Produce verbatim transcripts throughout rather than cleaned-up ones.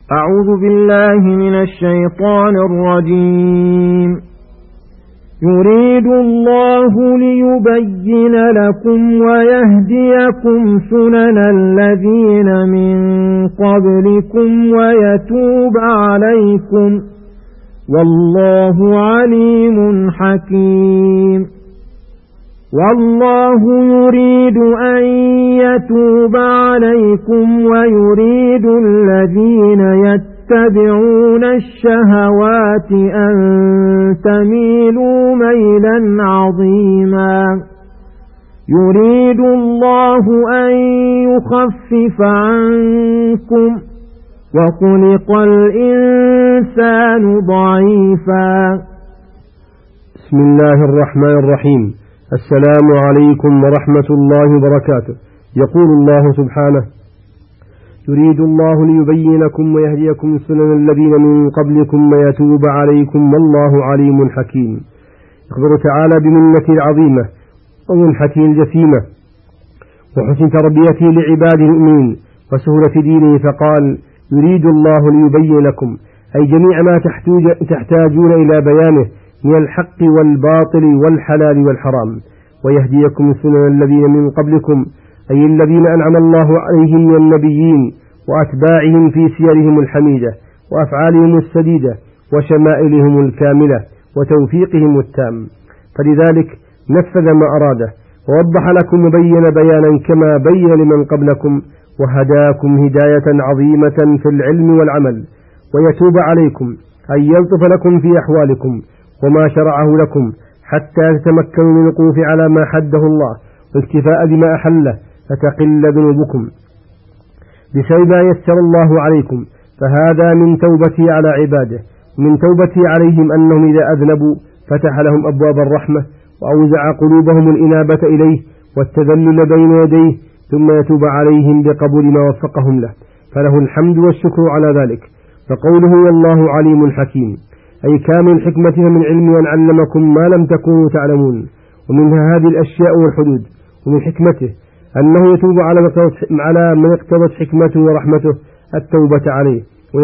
أعوذ بالله من الشيطان الرجيم. يريد الله ليبين لكم ويهديكم سنن الذين من قبلكم ويتوب عليكم والله عليم حكيم. والله يريد أن يتوب عليكم ويريد الذين يتبعون الشهوات أن تميلوا ميلا عظيما. يريد الله أن يخفف عنكم وخلق الإنسان ضعيفا. بسم الله الرحمن الرحيم. السلام عليكم ورحمة الله وبركاته. يقول الله سبحانه: يريد الله ليبين لكم ويهديكم سنن الذين من قبلكم ويتوب عليكم والله عليم حكيم. يخبر تعالى بمنته العظيمة ومنحته الجسيمة وحسن تربيته لعباده المؤمنين وسهولة دينه، فقال: يريد الله ليبين لكم، أي جميع ما تحتاجون إلى بيانه من الحق والباطل والحلال والحرام، ويهديكم سنن الذين من قبلكم، أي الذين أنعم الله عليهم من النبيين وأتباعهم في سيرهم الحميدة وأفعالهم السديدة وشمائلهم الكاملة وتوفيقهم التام، فلذلك نفذ ما أراده ووضح لكم وبين بيانا كما بين لمن قبلكم، وهداكم هداية عظيمة في العلم والعمل، ويتوب عليكم، أي يلطف لكم في أحوالكم وما شرعه لكم حتى تتمكنوا من الوقوف على ما حده الله والاكتفاء بما أحله، فتقل ذنوبكم بسبب ما يسر الله عليكم. فهذا من توبته على عباده، ومن توبته عليهم أنهم إذا أذنبوا فتح لهم أبواب الرحمة وأوزع قلوبهم الإنابة إليه والتذلل بين يديه، ثم يتوب عليهم بقبول ما وفقهم له، فله الحمد والشكر على ذلك. فقوله والله عليم حكيم، أي كامل الحكمة من علم أن علمكم ما لم تكونوا تعلمون، ومنها هذه الأشياء والحدود. ومن حكمته أنه يتوب على من اقتضت حكمته ورحمته التوبة عليه،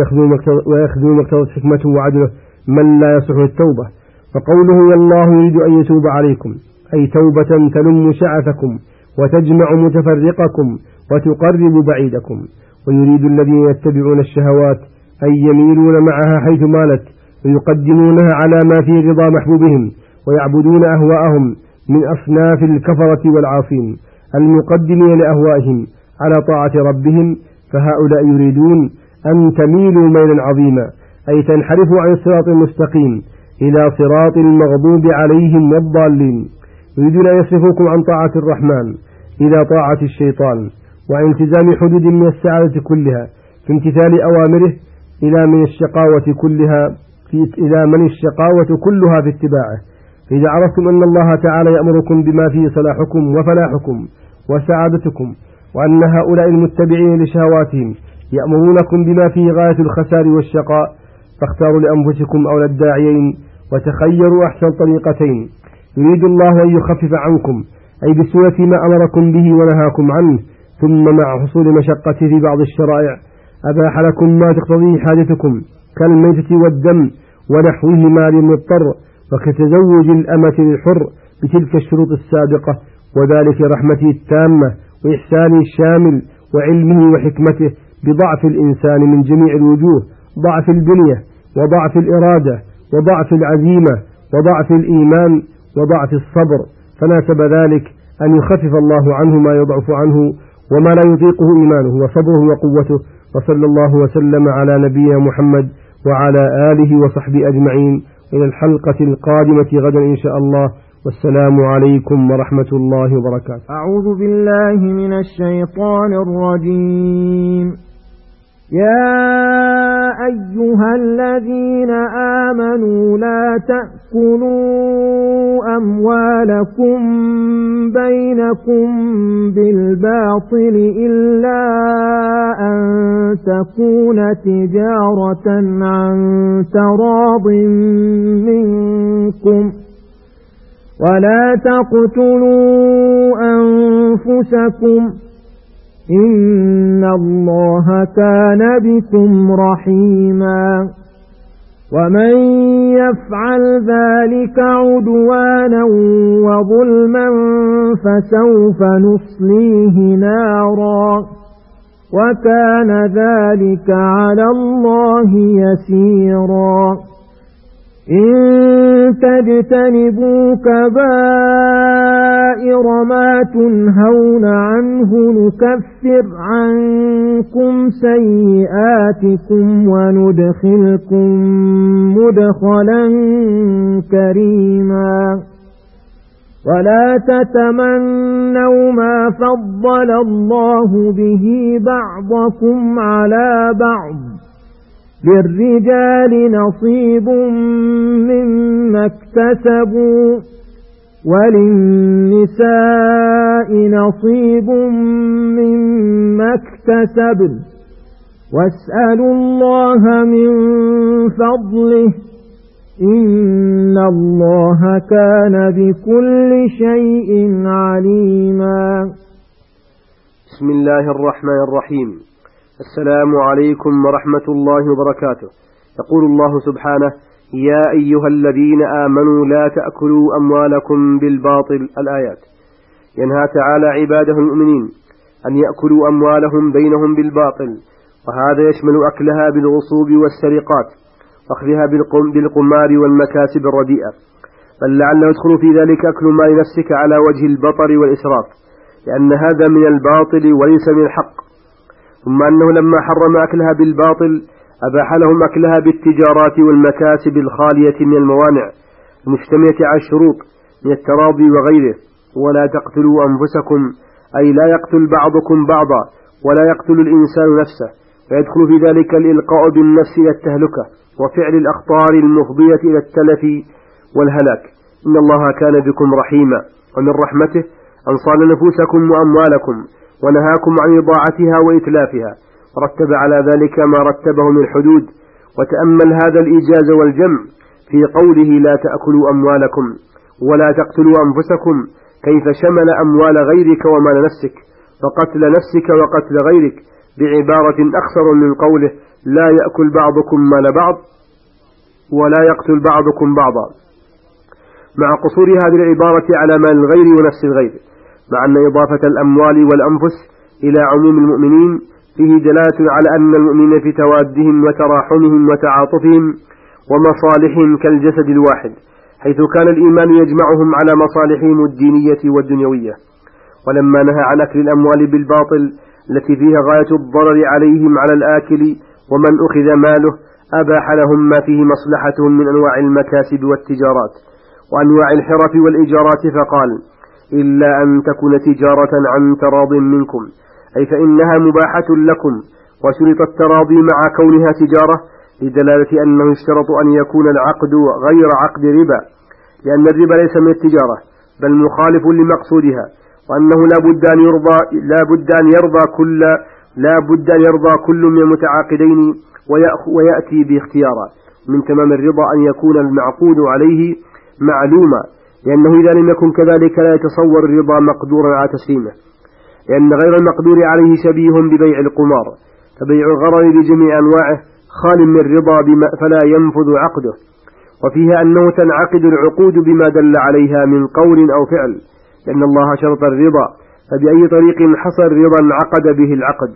ويخذو من اقتضت حكمته وعدله من لا يصح التوبة. فقوله والله يريد أن يتوب عليكم، أي توبة تلم شعثكم وتجمع متفرقكم وتقرب بعيدكم. ويريد الذين يتبعون الشهوات أن يميلون معها حيث مالت، ويقدمونها على ما في رضا محبوبهم، ويعبدون أهواءهم من أصناف الكفرة والعاصين المقدمين لأهوائهم على طاعة ربهم، فهؤلاء يريدون أن تميلوا ميلا عظيما، أي تنحرفوا عن الصراط المستقيم إلى صراط المغضوب عليهم والضالين. يريدون أن يصرفوكم عن طاعة الرحمن إلى طاعة الشيطان، وعن التزام حدود من السعادة كلها في امتثال أوامره إلى من الشقاوة كلها في إلى من الشقاوة كلها في اتباعه. فإذا عرفتم أن الله تعالى يأمركم بما فيه صلاحكم وفلاحكم وسعادتكم، وأن هؤلاء المتبعين لشهواتهم يأمرونكم بما فيه غاية الخسار والشقاء، فاختاروا لأنفسكم أولى الداعيين وتخيروا أحسن طريقتين. يريد الله أن يخفف عنكم، أي بسورة ما أمركم به ونهاكم عنه، ثم مع حصول مشقته في بعض الشرائع أباح لكم ما تقتضيه حاجتكم كالميتة والدم ونحوهما للمضطر، وكتزوج الأمة للحر بتلك الشروط السابقة، وذلك رحمته التامة وإحسانه الشامل وعلمه وحكمته بضعف الإنسان من جميع الوجوه، ضعف البنية وضعف الإرادة وضعف العزيمة وضعف الإيمان وضعف الصبر، فناسب ذلك أن يخفف الله عنه ما يضعف عنه وما لا يطيقه إيمانه وصبره وقوته. وصلى الله وسلم على نبينا محمد وعلى آله وصحبه أجمعين، إلى الحلقة القادمة غدا إن شاء الله، والسلام عليكم ورحمة الله وبركاته. أعوذ بالله من الشيطان الرجيم. يا أيها الذين آمنوا لا تأكلوا أموالكم بينكم بالباطل إلا أن تكون تجارة عن تراض منكم، ولا تقتلوا أنفسكم إن الله كان بكم رحيما ومن يفعل ذلك عدوانا وظلما فسوف نصليه نارا وكان ذلك على الله يسيرا إن تجتنبوا كبائر ما تنهون عنه نكفر عنكم سيئاتكم وندخلكم مدخلا كريما ولا تتمنوا ما فضل الله به بعضكم على بعض للرجال نصيب مما اكتسبوا وللنساء نصيب مما اكتسبن واسألوا الله من فضله إن الله كان بكل شيء عليما. بسم الله الرحمن الرحيم. السلام عليكم ورحمة الله وبركاته. يقول الله سبحانه: يا أيها الذين آمنوا لا تأكلوا أموالكم بالباطل. الآيات. ينهى تعالى عباده المؤمنين أن يأكلوا أموالهم بينهم بالباطل، وهذا يشمل أكلها بالغصوب والسرقات وأخذها بالقمار والمكاسب الرديئة، بل لعله يدخل في ذلك أكل مال نفسك على وجه البطر والإسراف، لأن هذا من الباطل وليس من الحق. ثم أنه لما حرم أكلها بالباطل أباح لهم أكلها بالتجارات والمكاسب الخالية من الموانع المجتمعة على الشروط من التراضي وغيره. ولا تقتلوا أنفسكم، أي لا يقتل بعضكم بعضا، ولا يقتل الإنسان نفسه، فيدخل في ذلك الإلقاء بالنفس إلى التهلكة وفعل الأخطار المفضية إلى التلف والهلاك. إن الله كان بكم رحيما، ومن رحمته أن صان نفوسكم وأموالكم ونهاكم عن إضاعتها وإتلافها، ورتب على ذلك ما رتبه من الحدود. وتأمل هذا الإيجاز والجمع في قوله لا تأكلوا أموالكم ولا تقتلوا أنفسكم، كيف شمل أموال غيرك ومال نفسك، وقتل نفسك وقتل غيرك بعبارة أخسر من قوله لا يأكل بعضكم مال بعض ولا يقتل بعضكم بعضا، مع قصور هذه العبارة على مال الغير ونفس الغير، مع أن إضافة الأموال والأنفس إلى عموم المؤمنين فيه دلالة على أن المؤمنين في توادهم وتراحمهم وتعاطفهم ومصالحهم كالجسد الواحد، حيث كان الإيمان يجمعهم على مصالحهم الدينية والدنيوية. ولما نهى عن أكل الأموال بالباطل التي فيها غاية الضرر عليهم على الآكل ومن أخذ ماله، أباح لهم ما فيه مصلحتهم من أنواع المكاسب والتجارات وأنواع الحرف والإيجارات، فقال إلا أن تكون تجارة عن تراض منكم، أي فإنها مباحة لكم، وشرط التراضي مع كونها تجارة لدلالة أنه اشترط أن يكون العقد غير عقد ربا، لأن الربا ليس من التجارة بل مخالف لمقصودها، وأنه لا بد أن يرضى لا بد أن يرضى كل لا بد أن يرضى كل من المتعاقدين ويأتي باختياره. من تمام الرضا أن يكون المعقود عليه معلوما، لأنه إذا لم يكن كذلك لا يتصور الرضا مقدورا على تسليمه، لأن غير المقدور عليه شبيه ببيع القمار، فبيع الغرر بجميع أنواعه خال من الرضا فلا ينفذ عقده، وفيها أنه تنعقد العقود بما دل عليها من قول أو فعل، لأن الله شرط الرضا، فبأي طريق حصل رضا عقد به العقد.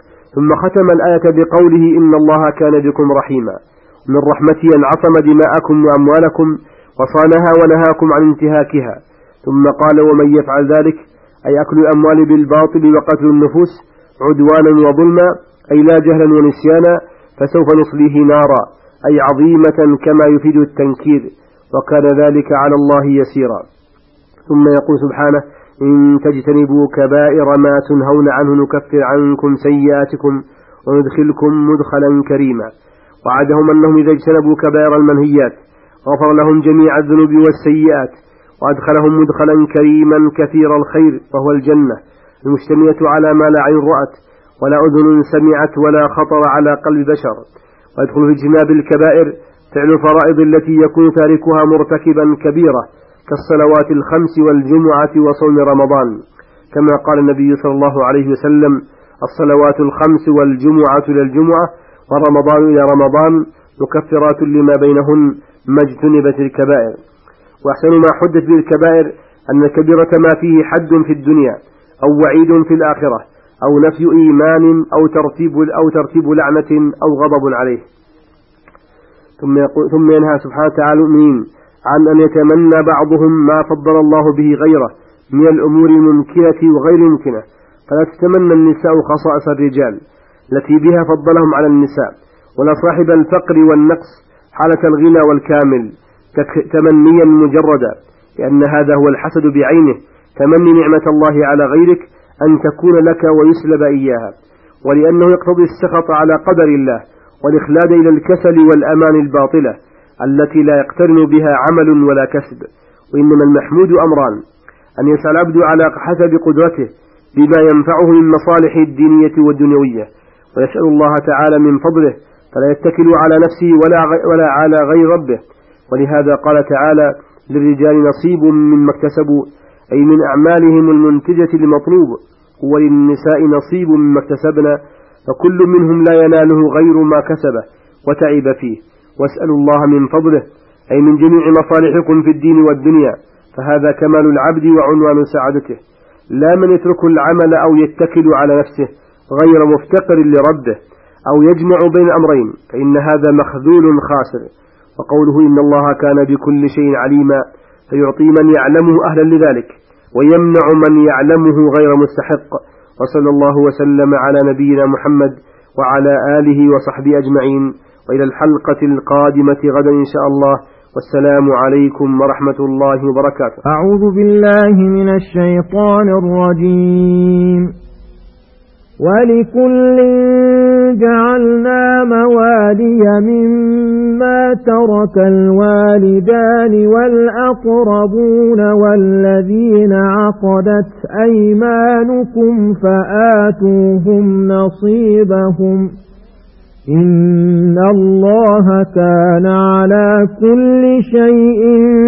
ثم ختم الآية بقوله إن الله كان بكم رحيما، من رحمته أن عصم دماءكم وأموالكم وصانها ونهاكم عن انتهاكها. ثم قال ومن يفعل ذلك، أي أكل الأموال بالباطل وقتل النفوس عدوانا وظلما، أي لا جهلا ونسيانا، فسوف نصليه نارا، أي عظيمة كما يفيد التنكير، وكان ذلك على الله يسيرا. ثم يقول سبحانه إن تجتنبوا كبائر ما تنهون عنه نكفر عنكم سيئاتكم وندخلكم مدخلا كريما. وعدهم أنهم إذا اجتنبوا كبائر المنهيات غفر لهم جميع الذنوب والسيئات، وأدخلهم مدخلا كريما كثير الخير، وهو الجنة المجتمعة على ما لا عين رأت ولا أذن سمعت ولا خطر على قلب بشر. ويدخل في اجتناب الكبائر فعل الفرائض التي يكون تاركها مرتكبا كبيرة كالصلوات الخمس والجمعة وصوم رمضان، كما قال النبي صلى الله عليه وسلم الصلوات الخمس والجمعة إلى الجمعة ورمضان إلى رمضان مكفرات لما بينهن ما اجتنبت الكبائر. وأحسن ما حدث به الكبائر أن الكبيرة ما فيه حد في الدنيا أو وعيد في الآخرة أو نفي إيمان أو ترتيب, أو ترتيب لعنة أو غضب عليه. ثم, ثم ينهى سبحانه وتعالى المؤمنين عن أن يتمنى بعضهم ما فضل الله به غيره من الأمور الممكنة وغير الممكنة، فلا تتمنى النساء خصائص الرجال التي بها فضلهم على النساء، ولا صاحب الفقر والنقص حالة الغنى والكامل تمنيا مجردا، لأن هذا هو الحسد بعينه، تمني نعمة الله على غيرك أن تكون لك ويسلب إياها، ولأنه يقتضي السخط على قدر الله والإخلاد إلى الكسل والأمان الباطلة التي لا يقترن بها عمل ولا كسب. وإنما المحمود أمران: أن يسعى العبد على حسب قدرته بما ينفعه من مصالح الدينية والدنيوية، ويسأل الله تعالى من فضله فلا يتكل على نفسه ولا, ولا على غير ربه. ولهذا قال تعالى: للرجال نصيب مما اكتسبوا، أي من أعمالهم المنتجة لمطلوب، وللنساء نصيب مما اكتسبنا، فكل منهم لا يناله غير ما كسبه وتعب فيه. واسألوا الله من فضله، أي من جميع مصالحكم في الدين والدنيا، فهذا كمال العبد وعنوان سعادته، لا من يترك العمل أو يتكل على نفسه غير مفتقر لربه أو يجمع بين أمرين، فإن هذا مخذول خاسر. وقوله: إن الله كان بكل شيء عليما، فيعطي من يعلمه أهلا لذلك ويمنع من يعلمه غير مستحق. وصلى الله وسلم على نبينا محمد وعلى آله وصحبه أجمعين، وإلى الحلقة القادمة غدا إن شاء الله، والسلام عليكم ورحمة الله وبركاته. أعوذ بالله من الشيطان الرجيم. ولكل جعلنا موالي مما ترك الوالدان والأقربون والذين عقدت أيمانكم فآتوهم نصيبهم، إن الله كان على كل شيء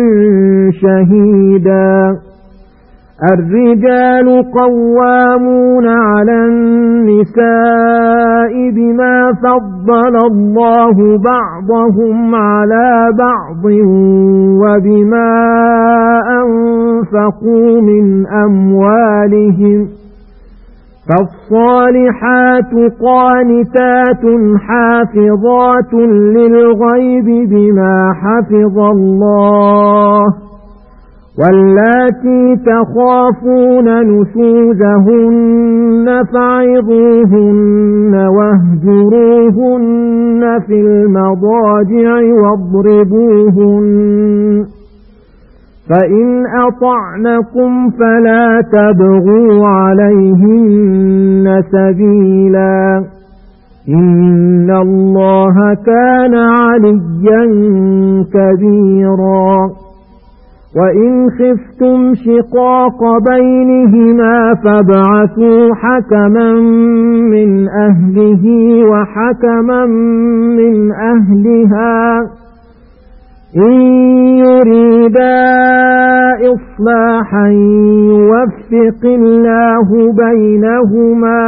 شهيدا. الرجال قوامون على النساء بما فضل الله بعضهم على بعض وبما أنفقوا من أموالهم، فالصالحات قانتات حافظات للغيب بما حفظ الله، واللاتي تخافون نشوزهن فعظوهن واهجروهن في المضاجع واضربوهن، فإن أطعنكم فلا تبغوا عليهن سبيلا، إن الله كان عليا كبيرا. وإن خفتم شقاق بينهما فابعثوا حكما من أهله وحكما من أهلها إن يريدا إصلاحا يوفق الله بينهما،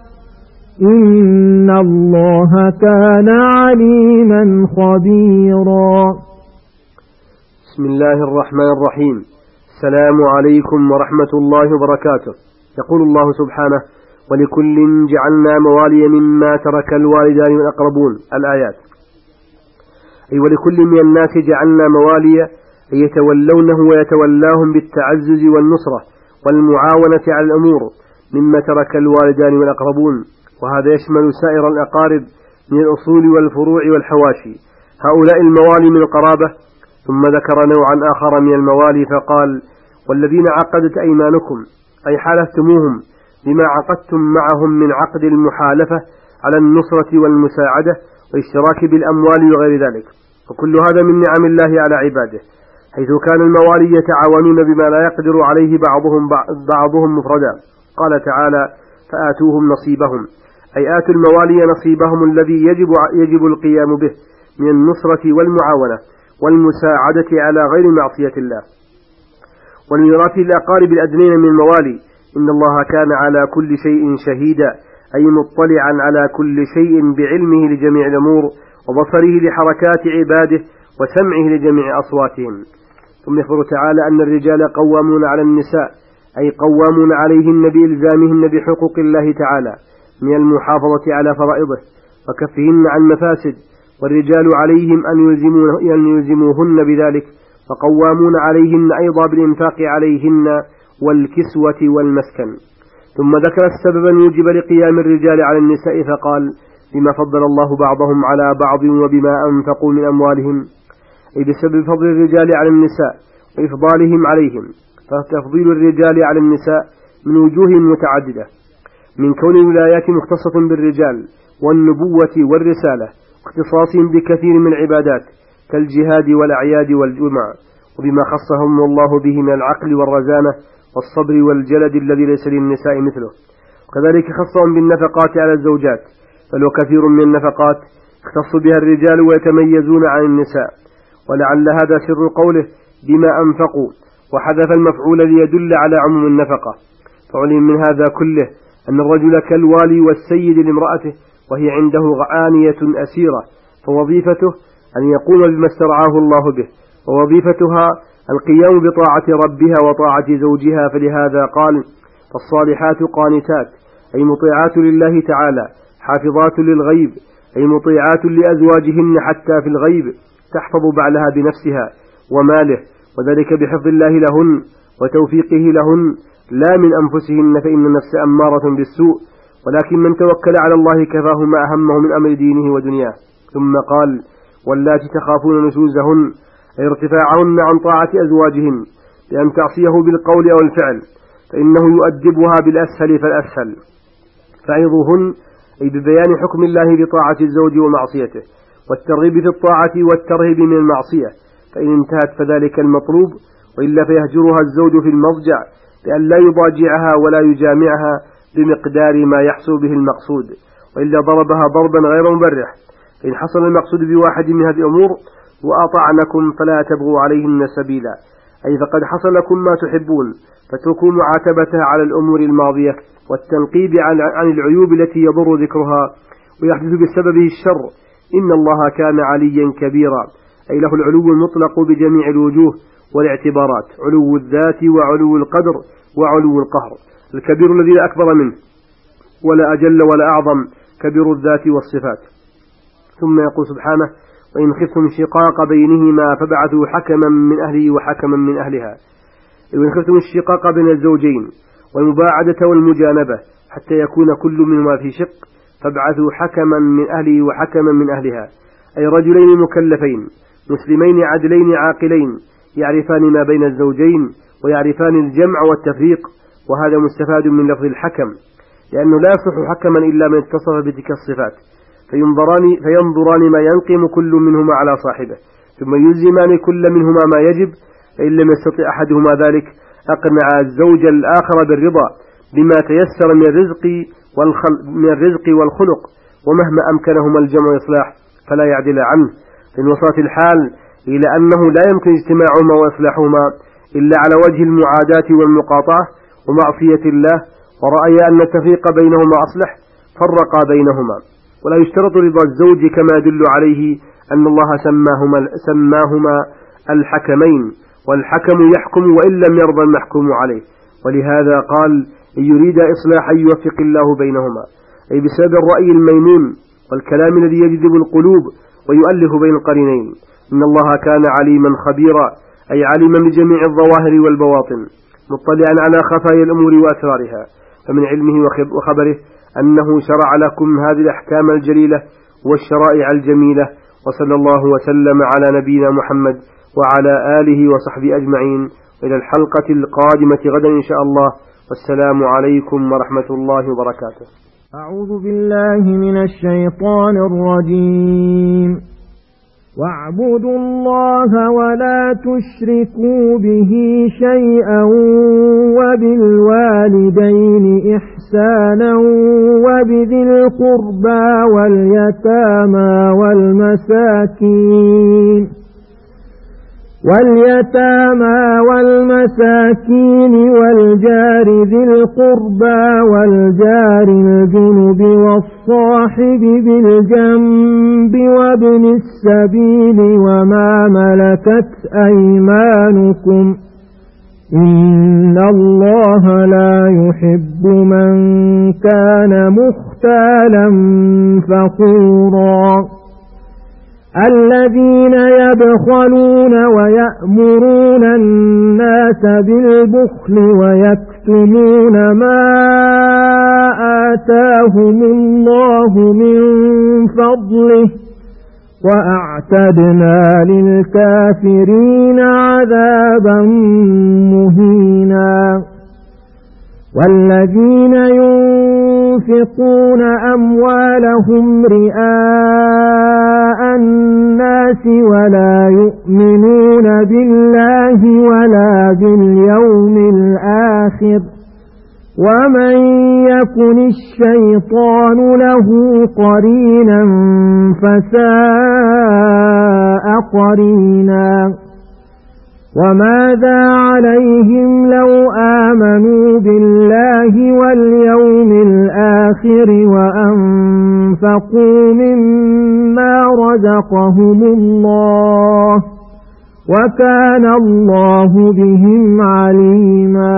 إن الله كان عليما خبيرا. بسم الله الرحمن الرحيم. السلام عليكم ورحمة الله وبركاته. يقول الله سبحانه: ولكل جعلنا موالي مما ترك الوالدان والأقربون. الآيات. أي ولكل من الناس جعلنا موالي، أي يتولونه ويتولاهم بالتعزز والنصرة والمعاونة على الأمور مما ترك الوالدان والأقربون، وهذا يشمل سائر الأقارب من الأصول والفروع والحواشي، هؤلاء الموالي من القرابة. ثم ذكر نوعا آخر من الموالي فقال: والذين عقدت أيمانكم، أي حالفتموهم بما عقدتم معهم من عقد المحالفة على النصرة والمساعدة والاشتراك بالأموال وغير ذلك، وكل هذا من نعم الله على عباده، حيث كان الموالي يتعاونون بما لا يقدر عليه بعضهم بعضهم مفردا. قال تعالى: فآتوهم نصيبهم، أي آتوا الموالي نصيبهم الذي يجب, يجب القيام به من النصرة والمعاونة والمساعدة على غير معصية الله. والميراث الأقارب الأدنين من الموالي، إن الله كان على كل شيء شهيدا، أي مطلعا على كل شيء بعلمه لجميع الأمور وبصره لحركات عباده وسمعه لجميع أصواتهم. ثم يخبر تعالى أن الرجال قوامون على النساء، أي قوامون عليهن بإلزامهن بحقوق الله تعالى من المحافظة على فرائضه وكفهن عن مفاسد، والرجال عليهم أن يلزموهن بذلك، فقوامون عليهن أيضا بالإنفاق عليهن والكسوة والمسكن. ثم ذكر السبب الموجب لقيام الرجال على النساء فقال: بما فضل الله بعضهم على بعض وبما أنفقوا من أموالهم، أي بسبب فضل الرجال على النساء وإفضالهم عليهم. فتفضيل الرجال على النساء من وجوه متعددة، من كون الولايات مختصة بالرجال والنبوة والرسالة واختصاصهم بكثير من العبادات كالجهاد والأعياد والجمع، وبما خصهم الله به من العقل والرزانة والصبر والجلد الذي ليس للنساء مثله. وكذلك خصهم بالنفقات على الزوجات، بل وكثير من النفقات اختص بها الرجال ويتميزون عن النساء، ولعل هذا سر قوله بما أنفقوا، وحذف المفعول ليدل على عموم النفقة. فعلم من هذا كله أن الرجل كالوالي والسيد لامرأته وهي عنده غآنية أسيرة، فوظيفته أن يقوم بما استرعاه الله به، ووظيفتها القيام بطاعة ربها وطاعة زوجها. فلهذا قال: فالصالحات قانتات، أي مطيعات لله تعالى، حافظات للغيب، أي مطيعات لأزواجهن حتى في الغيب، تحفظ بعلها بنفسها وماله، وذلك بحفظ الله لهن وتوفيقه لهن لا من أنفسهن، فإن النفس أمارة بالسوء، ولكن من توكل على الله كفاه ما أهمه من أمر دينه ودنياه. ثم قال: واللاتي تخافون نشوزهن، أي ارتفاعهن عن طاعة أزواجهن بأن تعصيه بالقول أو الفعل، فإنه يؤدبها بالأسهل فالأسهل. فعظوهن، أي ببيان حكم الله بطاعة الزوج ومعصيته، والترغيب في الطاعة والترهيب من المعصية، فإن انتهت فذلك المطلوب، وإلا فيهجرها الزوج في المضجع بأن لا يضاجعها ولا يجامعها بمقدار ما يحصل به المقصود، وإلا ضربها ضربا غير مبرح. فإن حصل المقصود بواحد من هذه الأمور وأطعنكم فلا تبغوا عليهن سبيلا، أي فقد حصل لكم ما تحبون، فتركوا معاتبتها على الأمور الماضية والتنقيب عن العيوب التي يضر ذكرها ويحدث بسببه الشر. إن الله كان عليا كبيرا، أي له العلو المطلق بجميع الوجوه والاعتبارات، علو الذات وعلو القدر وعلو القهر، الكبير الذي لا أكبر منه ولا أجل ولا أعظم، كبير الذات والصفات. ثم يقول سبحانه: وإن خفتم شقاق بينهما فابعثوا حكما من أهله وحكما من أهلها. وإن خفتم الشقاق بين الزوجين والمباعدة والمجانبة حتى يكون كل منهما في شق، فابعثوا حكما من أهله وحكما من أهلها، أي رجلين مكلفين مسلمين عدلين عاقلين يعرفان ما بين الزوجين ويعرفان الجمع والتفريق. وهذا مستفاد من لفظ الحكم، لأنه لا يصح حكما إلا من اتصف بتلك الصفات، فينظران, فينظران ما ينقم كل منهما على صاحبه، ثم يلزمان كل منهما ما يجب، فإن لم يستطع أحدهما ذلك أقنع الزوج الآخر بالرضا بما تيسر من الرزق, من الرزق والخلق، ومهما أمكنهما الجمع والإصلاح فلا يعدل عنه. فإن وصلت الحال إلى أنه لا يمكن اجتماعهما وإصلاحهما إلا على وجه المعاداة والمقاطعة ومعصية الله، ورأي أن التفريق بينهما أصلح، فرقا بينهما. ولا يشترط رضا الزوج كما يدل عليه أن الله سماهما, سماهما الحكمين، والحكم يحكم وإن لم يرضى المحكوم عليه. ولهذا قال: إن يريد إصلاحا يوفق الله بينهما، أي بسبب الرأي الميمون والكلام الذي يجذب القلوب ويؤلف بين القرينين. إن الله كان عليما خبيرا، أي عليما بجميع الظواهر والبواطن، مطلعا على خفايا الأمور وأسرارها. فمن علمه وخبره أنه شرع لكم هذه الأحكام الجليلة والشرائع الجميلة. وصلى الله وسلم على نبينا محمد وعلى آله وصحبه أجمعين، إلى الحلقة القادمة غدا إن شاء الله، والسلام عليكم ورحمة الله وبركاته. أعوذ بالله من الشيطان الرجيم. واعبدوا الله ولا تشركوا به شيئا وبالوالدين إحسانا وبذي القربى واليتامى والمساكين واليتامى والمساكين والجار ذي القربى والجار الجنب والصاحب بالجنب وابن السبيل وما ملكت أيمانكم إن الله لا يحب من كان مختالا فخورا الذين يبخلون ويأمرون الناس بالبخل ويكتمون ما آتاهم الله من فضله وأعتدنا للكافرين عذابا مهينا والذين ينفقون أموالهم رئاء الناس ولا يؤمنون بالله ولا باليوم الآخر ومن يكن الشيطان له قرينا فساء قرينا وماذا عليهم لو آمنوا بالله واليوم الآخر وأنفقوا مما رزقهم الله وكان الله بهم عليما.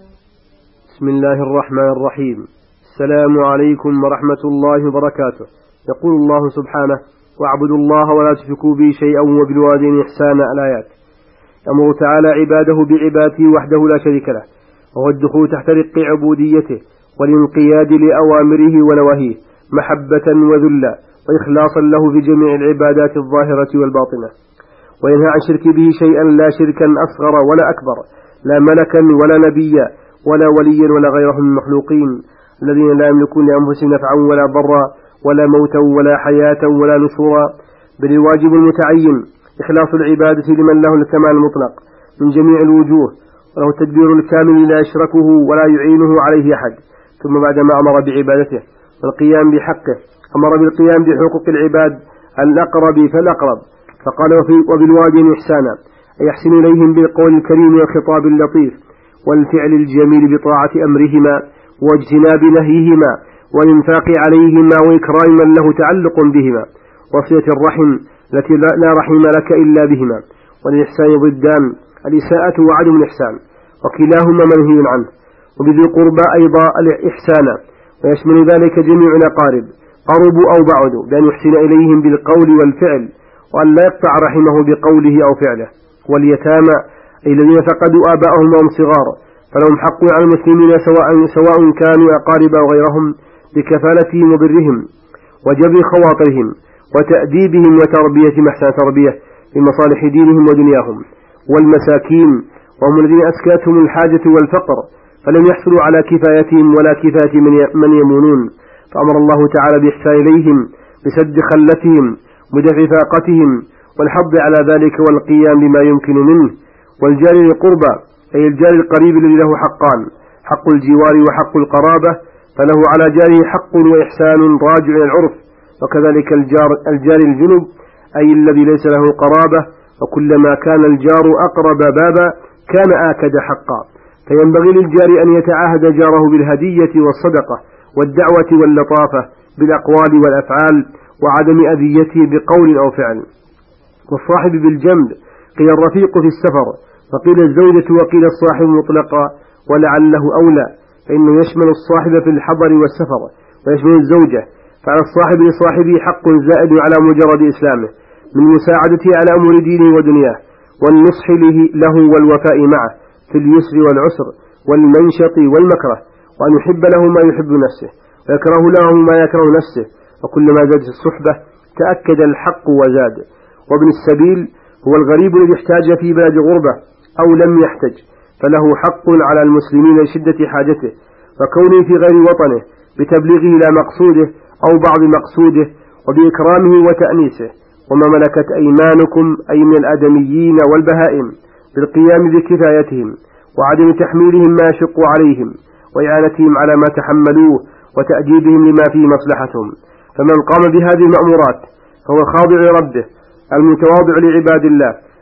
بسم الله الرحمن الرحيم. السلام عليكم ورحمة الله وبركاته. يقول الله سبحانه: واعبدوا الله ولا تشركوا به شيئا وبالوالدين إحسانا. الآيات. يأمر تعالى عباده بعبادته وحده لا شريك له، وهو الدخول تحت رق عبوديته والانقياد لأوامره ونواهيه محبة وذلا وإخلاصا له في جميع العبادات الظاهرة والباطنة، وينهى عن شرك به شيئا لا شركا أصغر ولا أكبر، لا ملكا ولا نبيا ولا وليا ولا غيرهم من المخلوقين الذين لا يملكون لأنفسهم نفعا ولا ضرا ولا موتا ولا حياة ولا نشورا، بل الواجب المتعين إخلاص العبادة لمن له الكمال المطلق من جميع الوجوه، وله التدبير الكامل لا يشركه ولا يعينه عليه أحد. ثم بعدما أمر بعبادته والقيام بحقه أمر بالقيام بحقوق العباد الأقرب فالأقرب، فقال: وبالوالدين إحسانا، أي يحسن إليهم بالقول الكريم والخطاب اللطيف والفعل الجميل بطاعة أمرهما واجتناب نهيهما والإنفاق عليهما وإكرام من له تعلق بهما، وصلة الرحم التي لا رحم لك إلا بهما. والإحسان ضدان: الإساءة وعدم الإحسان، وكلاهما منهي عنه. وبذي القربى أيضا الإحسان، ويشمل ذلك جميع الأقارب قربوا أو بعدوا، بأن يحسن إليهم بالقول والفعل، وأن لا يقطع رحمه بقوله أو فعله. واليتامى أي الذين فقدوا آباءهم وهم صغار، فلهم حق على المسلمين سواء, سواء كانوا أقارب أو غيرهم بكفالتهم وبرهم وجبر خواطرهم وتأديبهم وتربيتهم أحسن تربية في مصالح دينهم ودنياهم. والمساكين وهم الذين أسكتهم الحاجة والفقر فلم يحصلوا على كفايتهم ولا كفاية من يمونون، فأمر الله تعالى بإحسان إليهم بسد خلتهم ودفع فاقتهم والحض على ذلك والقيام بما يمكن منه. والجار القربى أي الجار القريب الذي له حقان: حق الجوار وحق القرابة، فله على جاره حق وإحسان راجع إلى العرف. وكذلك الجار, الجار الجنب أي الذي ليس له قرابة، وكلما كان الجار أقرب بابا كان آكد حقا، فينبغي للجار أن يتعاهد جاره بالهدية والصدقة والدعوة واللطافة بالأقوال والأفعال وعدم أذيته بقول أو فعل. والصاحب بالجنب قيل الرفيق في السفر، وقيل الزوجة وقيل الصاحب مطلقا، ولعله أولى، فإنه يشمل الصاحب في الحضر والسفر ويشمل الزوجة، فعلى الصاحب لصاحبه حق زائد على مجرد إسلامه من مساعدته على أمور دينه ودنياه والنصح له والوفاء معه في اليسر والعسر والمنشط والمكره، وأن يحب له ما يحب نفسه ويكره له ما يكره نفسه، وكلما زادت الصحبة تأكد الحق وزاد. وابن السبيل هو الغريب الذي احتاج في بلد غربة أو لم يحتج، فله حق على المسلمين لشدة حاجته وكونه في غير وطنه بتبليغه إلى مقصوده أو بعض مقصوده وبإكرامه وتأنيسه. وما ملكت أيمانكم أي من الآدميين والبهائم بالقيام بكفايتهم وعدم تحميلهم ما يشق عليهم وإعانتهم على ما تحملوه وتأديبهم لما فيه مصلحتهم. فمن قام بهذه المأمورات فهو خاضع لربه المتواضع لعباد الله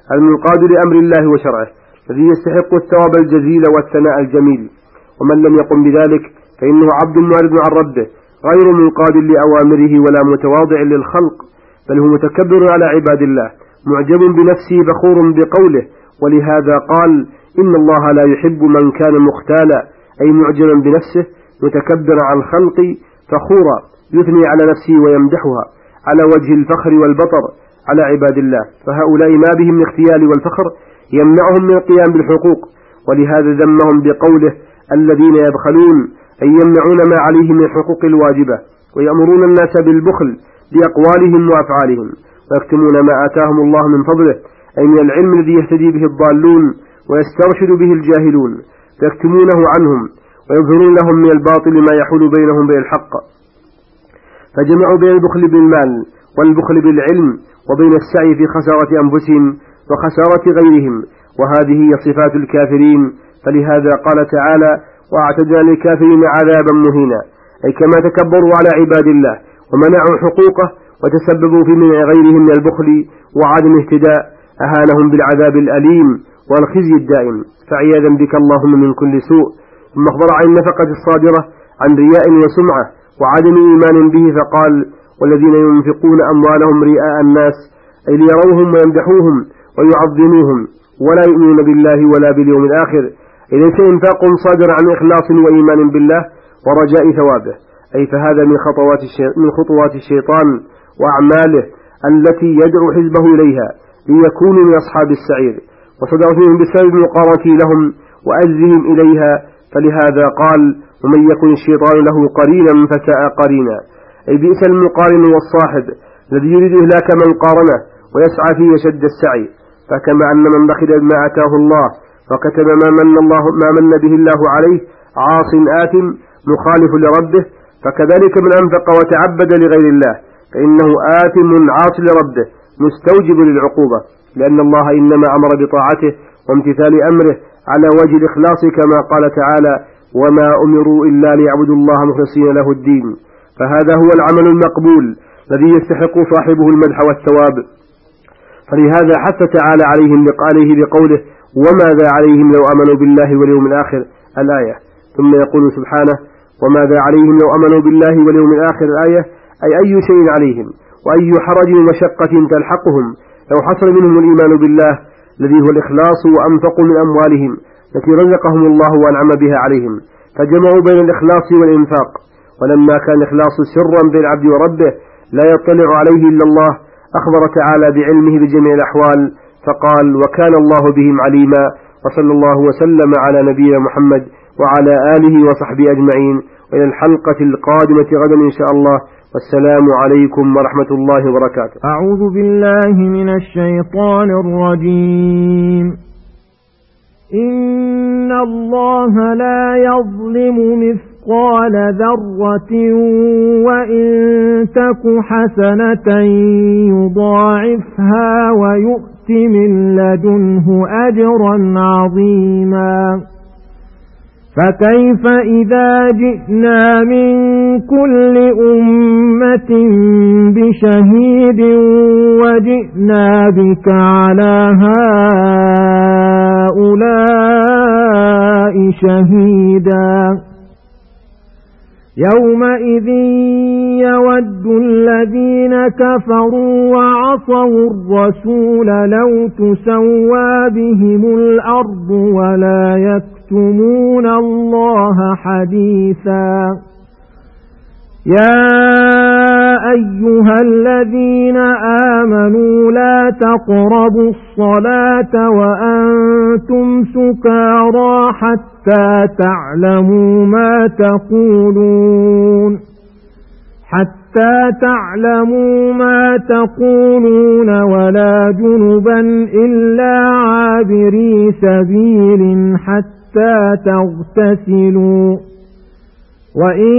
المنقاد لأمر الله وشرعه الذي يستحق الثواب الجزيل والثناء الجميل. ومن لم يقم بذلك فإنه عبد معرض عن ربه غير منقاد لأوامره ولا متواضع للخلق، بل هو متكبر على عباد الله معجب بنفسه فخور بقوله. ولهذا قال إن الله لا يحب من كان مختالا، أي معجبا بنفسه متكبرا عن الخلق فخورا يثني على نفسه ويمدحها على وجه الفخر والبطر على عباد الله. فهؤلاء ما بهم الاختيال والفخر يمنعهم من القيام بالحقوق، ولهذا ذمهم بقوله الذين يبخلون، أي يمنعون ما عليهم من الحقوق الواجبة ويأمرون الناس بالبخل بأقوالهم وأفعالهم، ويكتمون ما آتاهم الله من فضله، أي من العلم الذي يهتدي به الضالون ويسترشد به الجاهلون، فيكتمونه عنهم ويظهرون لهم من الباطل ما يحول بينهم بين الحق. فجمعوا بين البخل بالمال والبخل بالعلم وبين السعي في خسارة أنفسهم وخسارة غيرهم، وهذه هي صفات الكافرين. فلهذا قال تعالى وأعتدنا للكافرين عذابا مهينا، أي كما تكبروا على عباد الله ومنعوا حقوقه وتسببوا في منع غيرهم من البخل وعدم اهتداء أهانهم بالعذاب الأليم والخزي الدائم، فعياذا بك اللهم من كل سوء. ثم أخبر عن النفقة الصادرة عن رياء وسمعة وعدم إيمان به، فقال والذين ينفقون أموالهم رئاء الناس، أي ليروهم ويمدحوهم ويعظموهم ولا يؤمنون بالله ولا باليوم الآخر، إذ ليس إنفاق صادر عن إخلاص وإيمان بالله ورجاء ثوابه، أي فهذا من خطوات من خطوات الشيطان وأعماله التي يدعو حزبه إليها ليكونوا من أصحاب السعير، وصدر فيهم بسبب مقارنته لهم وأجزهم إليها. فلهذا قال ومن يكن الشيطان له قرينا فساء قرينا، أي بئس المقارن والصاحب الذي يريد إهلاك من قارنه ويسعى فيه شد السعي. فكما أن من بخل بما آتاه الله وكتب ما من, الله ما من به الله عليه عاص آثم مخالف لربه، فكذلك من أنفق وتعبد لغير الله فإنه آثم عاص لربه مستوجب للعقوبة، لأن الله إنما أمر بطاعته وامتثال أمره على وجه الإخلاص كما قال تعالى وما أمروا إلا ليعبدوا الله مخلصين له الدين. فهذا هو العمل المقبول الذي يستحق صاحبه المدح والثواب. فلهذا حث تعالى عليهم عليه بقوله وماذا عليهم لو أمنوا بالله واليوم الآخر الآية. ثم يقول سبحانه وماذا عليهم لو أمنوا بالله واليوم الآخر الآية، أي أي شيء عليهم وأي حرج ومشقة تلحقهم لو حصل منهم الإيمان بالله الذي هو الإخلاص وأنفقوا من أموالهم التي رزقهم الله وأنعم بها عليهم، فجمعوا بين الإخلاص والإنفاق. ولما كان الإخلاص سرا بين العبد وربه لا يطلع عليه إلا الله، أخبر تعالى بعلمه بجميع الأحوال فقال وكان الله بهم عليما. وصلى الله وسلم على نبينا محمد وعلى آله وصحبه أجمعين، وإلى الحلقة القادمة غدا إن شاء الله، والسلام عليكم ورحمة الله وبركاته. أعوذ بالله من الشيطان الرجيم. إن الله لا يظلم مثقال ذرة وإن تك حسنة يضاعفها ويؤت من لدنه أجرا عظيما. فكيف إذا جئنا من كل أمة بشهيد وجئنا بك على هؤلاء شهيدا. يومئذ يود الذين كفروا وعصوا الرسول لو تسوى بهم الأرض ولا يكتمون الله حديثا. يا أيها الذين آمنوا لا تقربوا الصلاة وأنتم سكارى حتى تعلموا ما تقولون حتى تعلموا ما تقولون ولا جنبا إلا عابري سبيل حتى تغتسلوا. وإن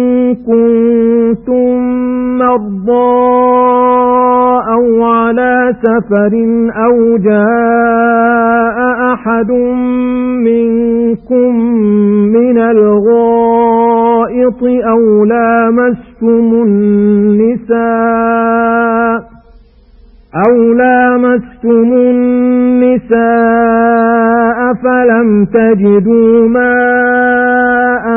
كنتم مرضى أو على سفر أو جاء أحد منكم من الغائط أو لامستم النساء أو لامستم النساء فلم تجدوا ماء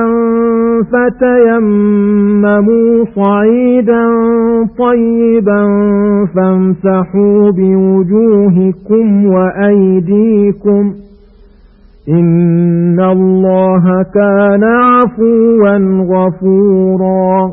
فتيمموا صعيدا طيبا فامسحوا بوجوهكم وأيديكم إن الله كان عفوا غفورا.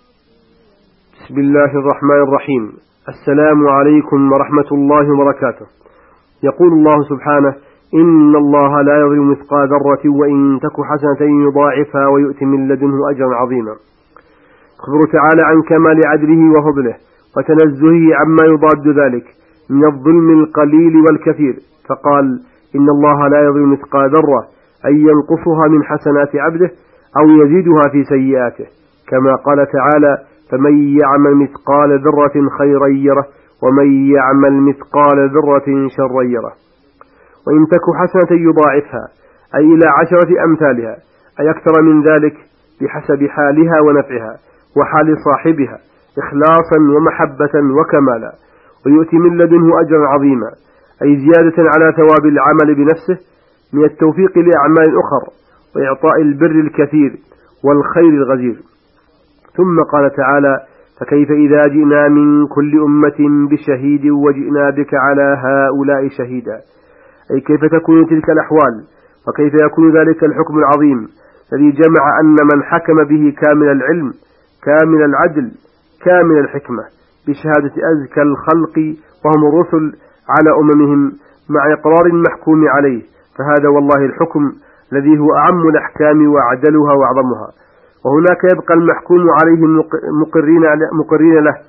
بسم الله الرحمن الرحيم. السلام عليكم ورحمة الله وبركاته. يقول الله سبحانه: إن الله لا يظلم مثقال ذرة وإن تك حسنة يضاعفها ويؤتي من لدنه أجرا عظيما. يخبر تعالى عن كمال عدله وفضله وتنزهه عما يضاد ذلك من الظلم القليل والكثير، فقال: إن الله لا يظلم مثقال ذرة، أي ينقصها من حسنات عبده أو يزيدها في سيئاته، كما قال تعالى: فمن يعمل مثقال ذرة خيرا يره ومن يعمل مثقال ذرة شرا يره. وإن تك حسنة يضاعفها، أي إلى عشرة أمثالها، أي أكثر من ذلك بحسب حالها ونفعها وحال صاحبها إخلاصا ومحبة وكمالا، ويؤتي من لدنه أجرا عظيما، أي زيادة على ثواب العمل بنفسه من التوفيق لأعمال أخر وإعطاء البر الكثير والخير الغزير. ثم قال تعالى: فكيف إذا جئنا من كل أمة بشهيد وجئنا بك على هؤلاء شهيدا، أي كيف تكون تلك الأحوال وكيف يكون ذلك الحكم العظيم الذي جمع أن من حكم به كامل العلم كامل العدل كامل الحكمة بشهادة أزكى الخلق وهم الرسل على أممهم مع إقرار المحكوم عليه، فهذا والله الحكم الذي هو أعم الأحكام وأعدلها وأعظمها. وهناك يبقى المحكوم عليه مقرين, مقرين له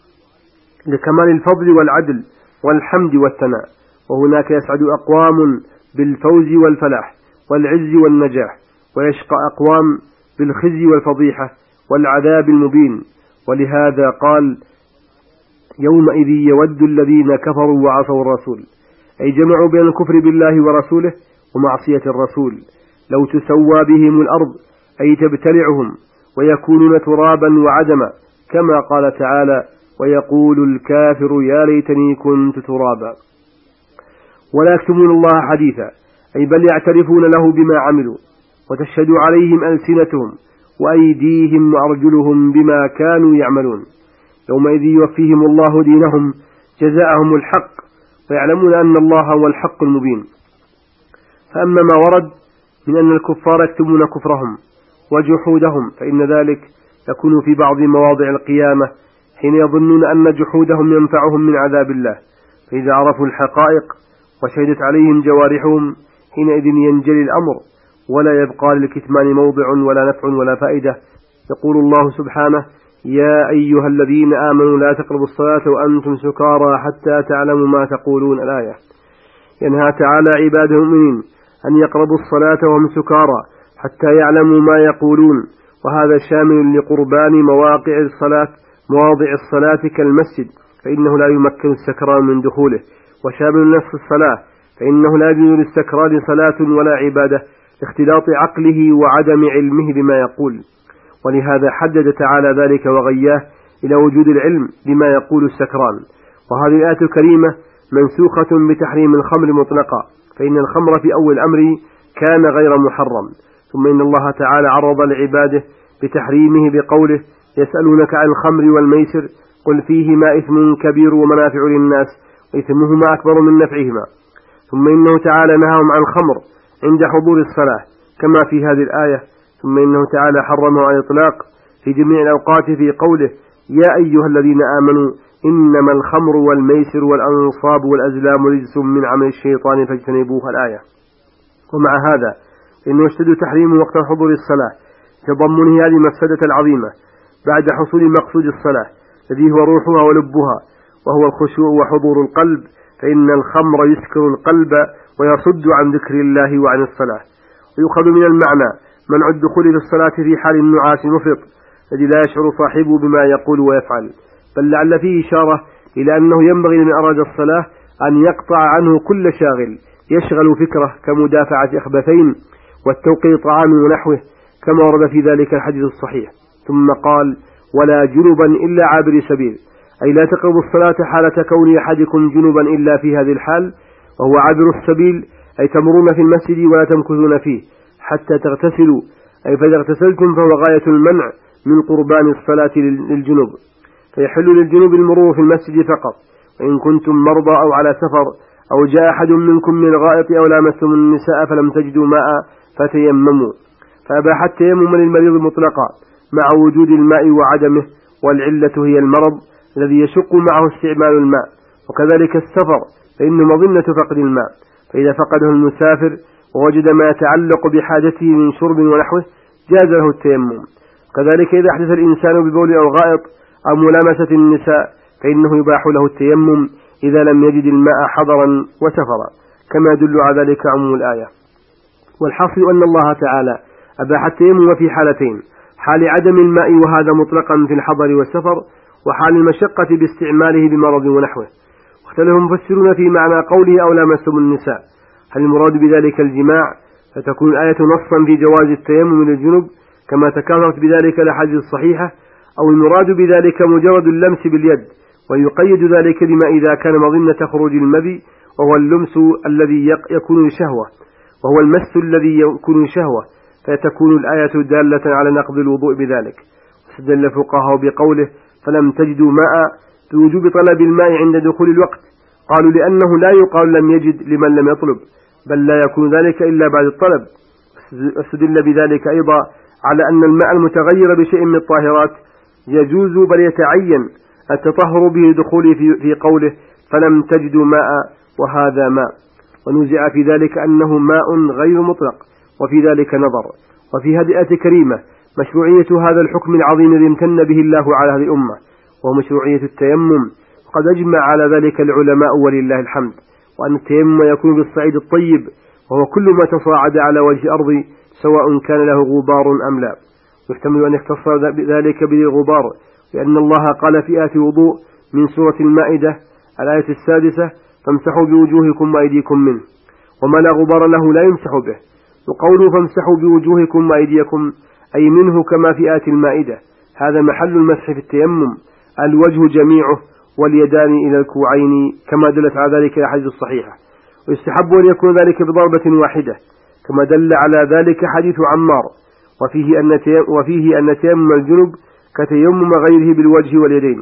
لكمال الفضل والعدل والحمد والثناء، وهناك يسعد أقوام بالفوز والفلاح والعز والنجاح، ويشقى أقوام بالخزي والفضيحة والعذاب المبين. ولهذا قال: يومئذ يود الذين كفروا وعصوا الرسول، أي جمعوا بين الكفر بالله ورسوله ومعصية الرسول، لو تسوى بهم الأرض، أي تبتلعهم ويكونون ترابا وعدما، كما قال تعالى: ويقول الكافر يا ليتني كنت ترابا. ولا يكتمون الله حديثا، أي بل يعترفون له بما عملوا، وتشهد عليهم ألسنتهم وأيديهم وأرجلهم بما كانوا يعملون. يومئذ يوفيهم الله دينهم جزاءهم الحق، ويعلمون أن الله هو الحق المبين. فأما ما ورد من أن الكفار يكتمون كفرهم وجحودهم، فإن ذلك يكون في بعض مواضع القيامة حين يظنون أن جحودهم ينفعهم من عذاب الله، فإذا عرفوا الحقائق وشهدت عليهم جوارحهم حينئذ ينجلي الأمر ولا يبقى للكتمان موضع ولا نفع ولا فائدة. يقول الله سبحانه: يا أيها الذين آمنوا لا تقربوا الصلاة وأنتم سكارى حتى تعلموا ما تقولون. الآية. ينهى تعالى عباده المؤمنين أن يقربوا الصلاة وهم سكارى حتى يعلموا ما يقولون، وهذا شامل لقربان مواقع الصلاة مواضع الصلاة كالمسجد، فإنه لا يمكن السكران من دخوله، وشامل نفس الصلاة، فإنه لا يجوز للسكران صلاة ولا عبادة لاختلاط عقله وعدم علمه بما يقول. ولهذا حدد تعالى ذلك وغياه إلى وجود العلم بما يقول السكران. وهذه الآية الكريمة منسوخة بتحريم الخمر مطلقا، فإن الخمر في أول الأمر كان غير محرم، ثم إن الله تعالى عرض لعباده بتحريمه بقوله: يسألونك عن الخمر والميسر قل فيهما إثم كبير ومنافع للناس وإثمهما أكبر من نفعهما. ثم إنه تعالى نهاهم عن الخمر عند حضور الصلاة كما في هذه الآية. ثم إنه تعالى حرمه على الإطلاق في جميع الأوقات في قوله: يا أيها الذين آمنوا إنما الخمر والميسر والأنصاب والأزلام رجس من عمل الشيطان فاجتنبوه. الآية. ومع هذا إنه يشتد تحريمه وقت حضور الصلاة تضمنه هذه المفسدة العظيمة بعد حصول مقصود الصلاة الذي هو روحها ولبها وهو الخشوع وحضور القلب، فإن الخمر يسكر القلب ويصد عن ذكر الله وعن الصلاة. ويؤخذ من المعنى منع الدخول في الصلاة في حال النعاس المفرط الذي لا يشعر صاحبه بما يقول ويفعل، بل لعل فيه إشارة إلى أنه ينبغي لمن أراد الصلاة أن يقطع عنه كل شاغل يشغل فكره كمدافعة أخبثين والتوقيع طعام ونحوه، كما ورد في ذلك الحديث الصحيح. ثم قال: ولا جنبا إلا عابر سبيل، أي لا تقربوا الصلاة حالة كون أحدكم جنبا إلا في هذه الحال، وهو عابر السبيل، أي تمرون في المسجد ولا تمكثون فيه حتى تغتسلوا، أي فإذا اغتسلتم فهو غاية المنع من قربان الصلاة للجنوب، فيحل للجنوب المرور في المسجد فقط. وإن كنتم مرضى أو على سفر أو جاء أحد منكم من الغائط أو لامستم النساء فلم تجدوا ماء فتيمموا، فأباح التيمم للمريض مطلقا مع وجود الماء وعدمه، والعلة هي المرض الذي يشق معه استعمال الماء، وكذلك السفر فإنه مظنة فقد الماء، فإذا فقده المسافر ووجد ما يتعلق بحاجته من شرب ونحوه جاز له التيمم. كذلك إذا أحدث الإنسان ببول أو غائط أو ملامسة النساء فإنه يباح له التيمم إذا لم يجد الماء حضرا وسفرا، كما يدل على ذلك عموم الآية. والحاصل أن الله تعالى أباح التيمم في حالتين: حال عدم الماء وهذا مطلقا في الحضر والسفر، وحال المشقة باستعماله بمرض ونحوه. واختلف المفسرون في معنى قوله أو لامستم النساء، هل المراد بذلك الجماع فتكون الآية نصا في جواز التيمم للجنب كما تكاثرت بذلك الأحاديث الصحيحة، أو المراد بذلك مجرد اللمس باليد، ويقيد ذلك بما إذا كان مظنة خروج المذي، وهو اللمس الذي يكون شهوة، وهو المس الذي يكون شهوة، فتكون الآية دالة على نقض الوضوء بذلك. واستدل الفقهاء بقوله فلم تجدوا ماء بوجوب طلب الماء عند دخول الوقت، قالوا لأنه لا يقال لم يجد لمن لم يطلب، بل لا يكون ذلك إلا بعد الطلب. واستدل بذلك أيضا على أن الماء المتغير بشيء من الطاهرات يجوز بل يتعين التطهر به دخوله في, في قوله فلم تجدوا ماء وهذا ماء، ونزع في ذلك أنه ماء غير مطلق، وفي ذلك نظر. وفي هذه الآية كريمة مشروعية هذا الحكم العظيم الذي امتن به الله على هذه الأمة، وهو مشروعية التيمم، وقد أجمع على ذلك العلماء ولله الحمد، وأن التيمم يكون بالصعيد الطيب، وهو كل ما تصاعد على وجه الأرض سواء كان له غبار أم لا، يحتمل أن يختص ذلك بالغبار، لأن الله قال في آية وضوء من سورة المائدة الآية السادسة فامسحوا بوجوهكم وأيديكم منه، وما لا غبار له لا يمسح به. وقوله فامسحوا بوجوهكم وأيديكم أي منه كما في آية المائدة، هذا محل المسح في التيمم، الوجه جميعه واليدان إلى الكوعين كما دلت على ذلك الأحاديث الصحيحة. ويستحب أن يكون ذلك بضربة واحدة كما دل على ذلك حديث عمار، وفيه أن وفيه أن تيمم الجنب كتيمم غيره بالوجه واليدين.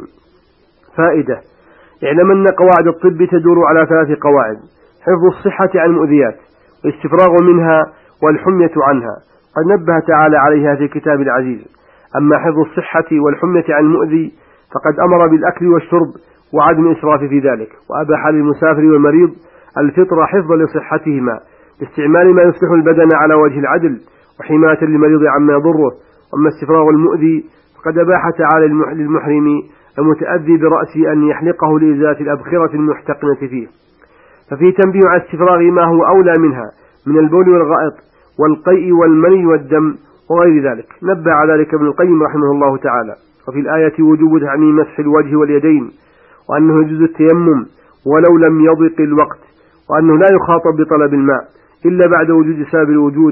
فائدة: اعلم أن قواعد الطب تدور على ثلاث قواعد: حفظ الصحة عن المؤذيات، والاستفراغ منها، والحمية عنها، قد نبه تعالى عليها في كتاب العزيز. أما حفظ الصحة والحمية عن المؤذي فقد أمر بالأكل والشرب وعدم الإسراف في ذلك، وأباح للمسافر والمريض الفطر حفظا لصحتهما باستعمال ما يصلح البدن على وجه العدل، وحماية للمريض عما يضره. أما استفراغ المؤذي فقد أباح تعالى للمحرم المتأذي برأسه أن يحلقه لإزالة الأبخرة المحتقنة فيه. ففي تنبيه على استفراغ ما هو أولى منها من البول والغائط والقيء والمني والدم وغير ذلك، نبه على ذلك ابن القيم رحمه الله تعالى. وفي الآية وجوب تعميم مسح الوجه واليدين، وأنه يجوز التيمم ولو لم يضق الوقت، وأنه لا يخاطب بطلب الماء إلا بعد وجود سبب الوجود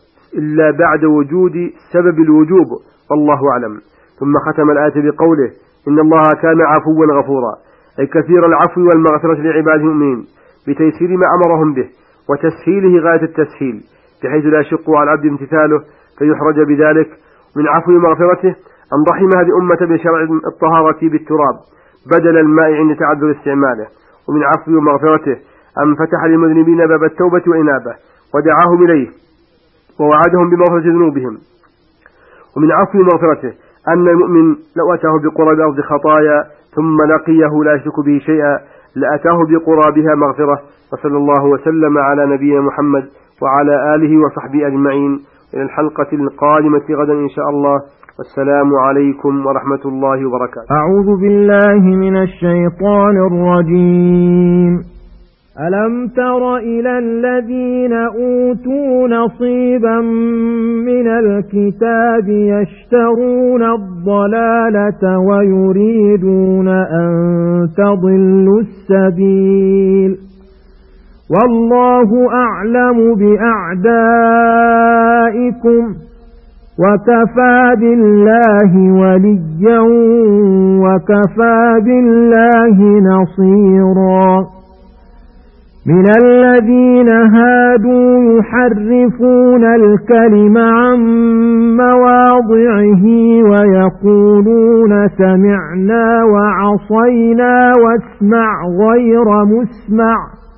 إلا بعد وجود سبب الوجوب، والله أعلم. ثم ختم الآية بقوله إن الله كان عفوا غفورا، أي كثير العفو والمغفرة لعباده المؤمنين بتيسير ما أمرهم به وتسهيله غاية التسهيل، بحيث لا يشق على العبد امتثاله فيحرج بذلك. من عفو ومغفرته أن رحم هذه الأمة بشرع الطهارة بالتراب بدل الماء عند تعذر استعماله. ومن عفو ومغفرته أن فتح للمذنبين باب التوبة وإنابة ودعاهم إليه ووعدهم بمغفرة ذنوبهم. ومن عفو ومغفرته أن المؤمن لو أتاه بقراب الأرض خطايا ثم لقيه لا يشرك به شيئا لأتاه بقرابها مغفرة. وصلى الله وسلم على نبينا محمد وعلى آله وصحبه أجمعين، إلى الحلقة القادمة غدا إن شاء الله، والسلام عليكم ورحمة الله وبركاته. أعوذ بالله من الشيطان الرجيم. ألم تر إلى الذين أوتوا نصيبا من الكتاب يشترون الضلالة ويريدون أن تضلوا السبيل، والله أعلم بأعدائكم وكفى بالله وليا وكفى بالله نصيرا من الذين هادوا يحرفون الكلم عن مواضعه ويقولون سمعنا وعصينا واسمع غير مسمع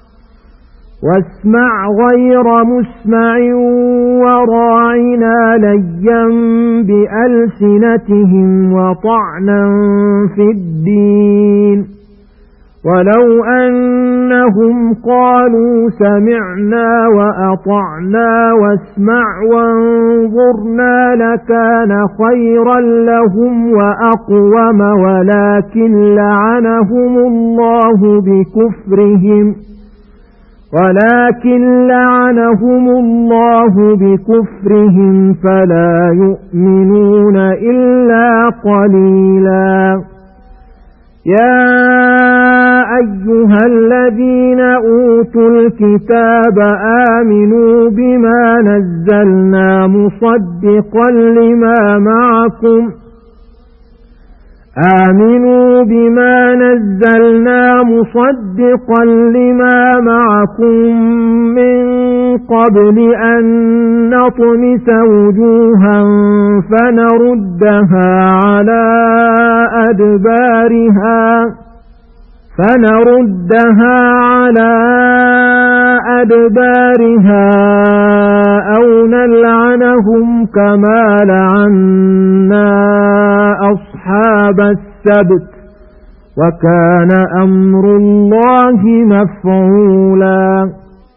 واسمع غير مسمع وراعنا ليا بألسنتهم وطعنا في الدين ولو أنهم قالوا سمعنا وأطعنا واسمع وانظرنا لكان خيرا لهم وأقوم ولكن لعنهم الله بكفرهم ولكن لعنهم الله بكفرهم فلا يؤمنون إلا قليلا يا أيها الذين أوتوا الكتاب آمنوا بما نزلنا مصدقا لما معكم آمنوا بما نزلنا مصدقا لما معكم من قبل أن نطمس وجوها فنردها على أدبارها فنردها على أدبارها أو نلعنهم كما لعنا أصحاب السبت وكان أمر الله مفعولا.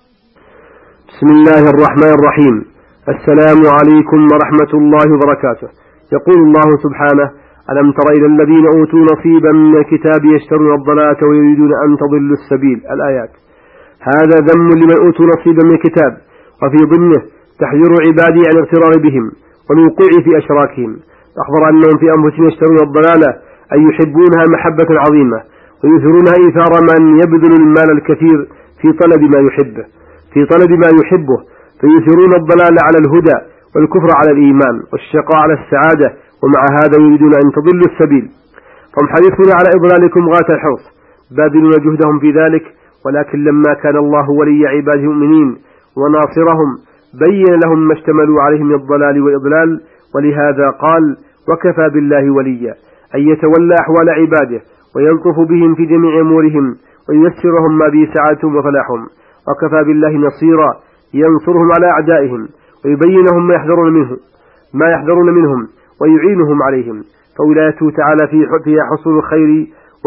بسم الله الرحمن الرحيم. السلام عليكم ورحمة الله وبركاته. يقول الله سبحانه: ألم تر إلى الذين أوتوا نصيبا من الكتاب يشترون الضلالة ويريدون أن تضلوا السبيل. الآيات. هذا ذم لمن أوتوا نصيبا من الكتاب، وفي ضمنه تحذير عبادي عن الاغترار بهم والوقوع في أشراكهم. أخبر أنهم في أنفسهم يشترون الضلالة أي يحبونها محبة عظيمة ويثيرونها إيثار من يبذل المال الكثير في طلب ما يحبه في طلب ما يحبه فيثيرون الضلالة على الهدى والكفر على الإيمان والشقاء على السعادة، ومع هذا يريدون أن تضلوا السبيل، فهم حريصون على إضلالكم غاية الحرص باذلون جهدهم في ذلك. ولكن لما كان الله ولي عباده المؤمنين وناصرهم بين لهم ما اشتملوا عليه من الضلال والإضلال، ولهذا قال: وكفى بالله وليا، أن يتولى أحوال عباده ويلطف بهم في جميع أمورهم وييسرهم ما به سعادتهم وفلاحهم. وكفى بالله نصيرا، ينصرهم على أعدائهم ويبينهم ما يحذرون منه ما يحذرون منهم ويعينهم عليهم. فولايته تعالى فيها حصول الخير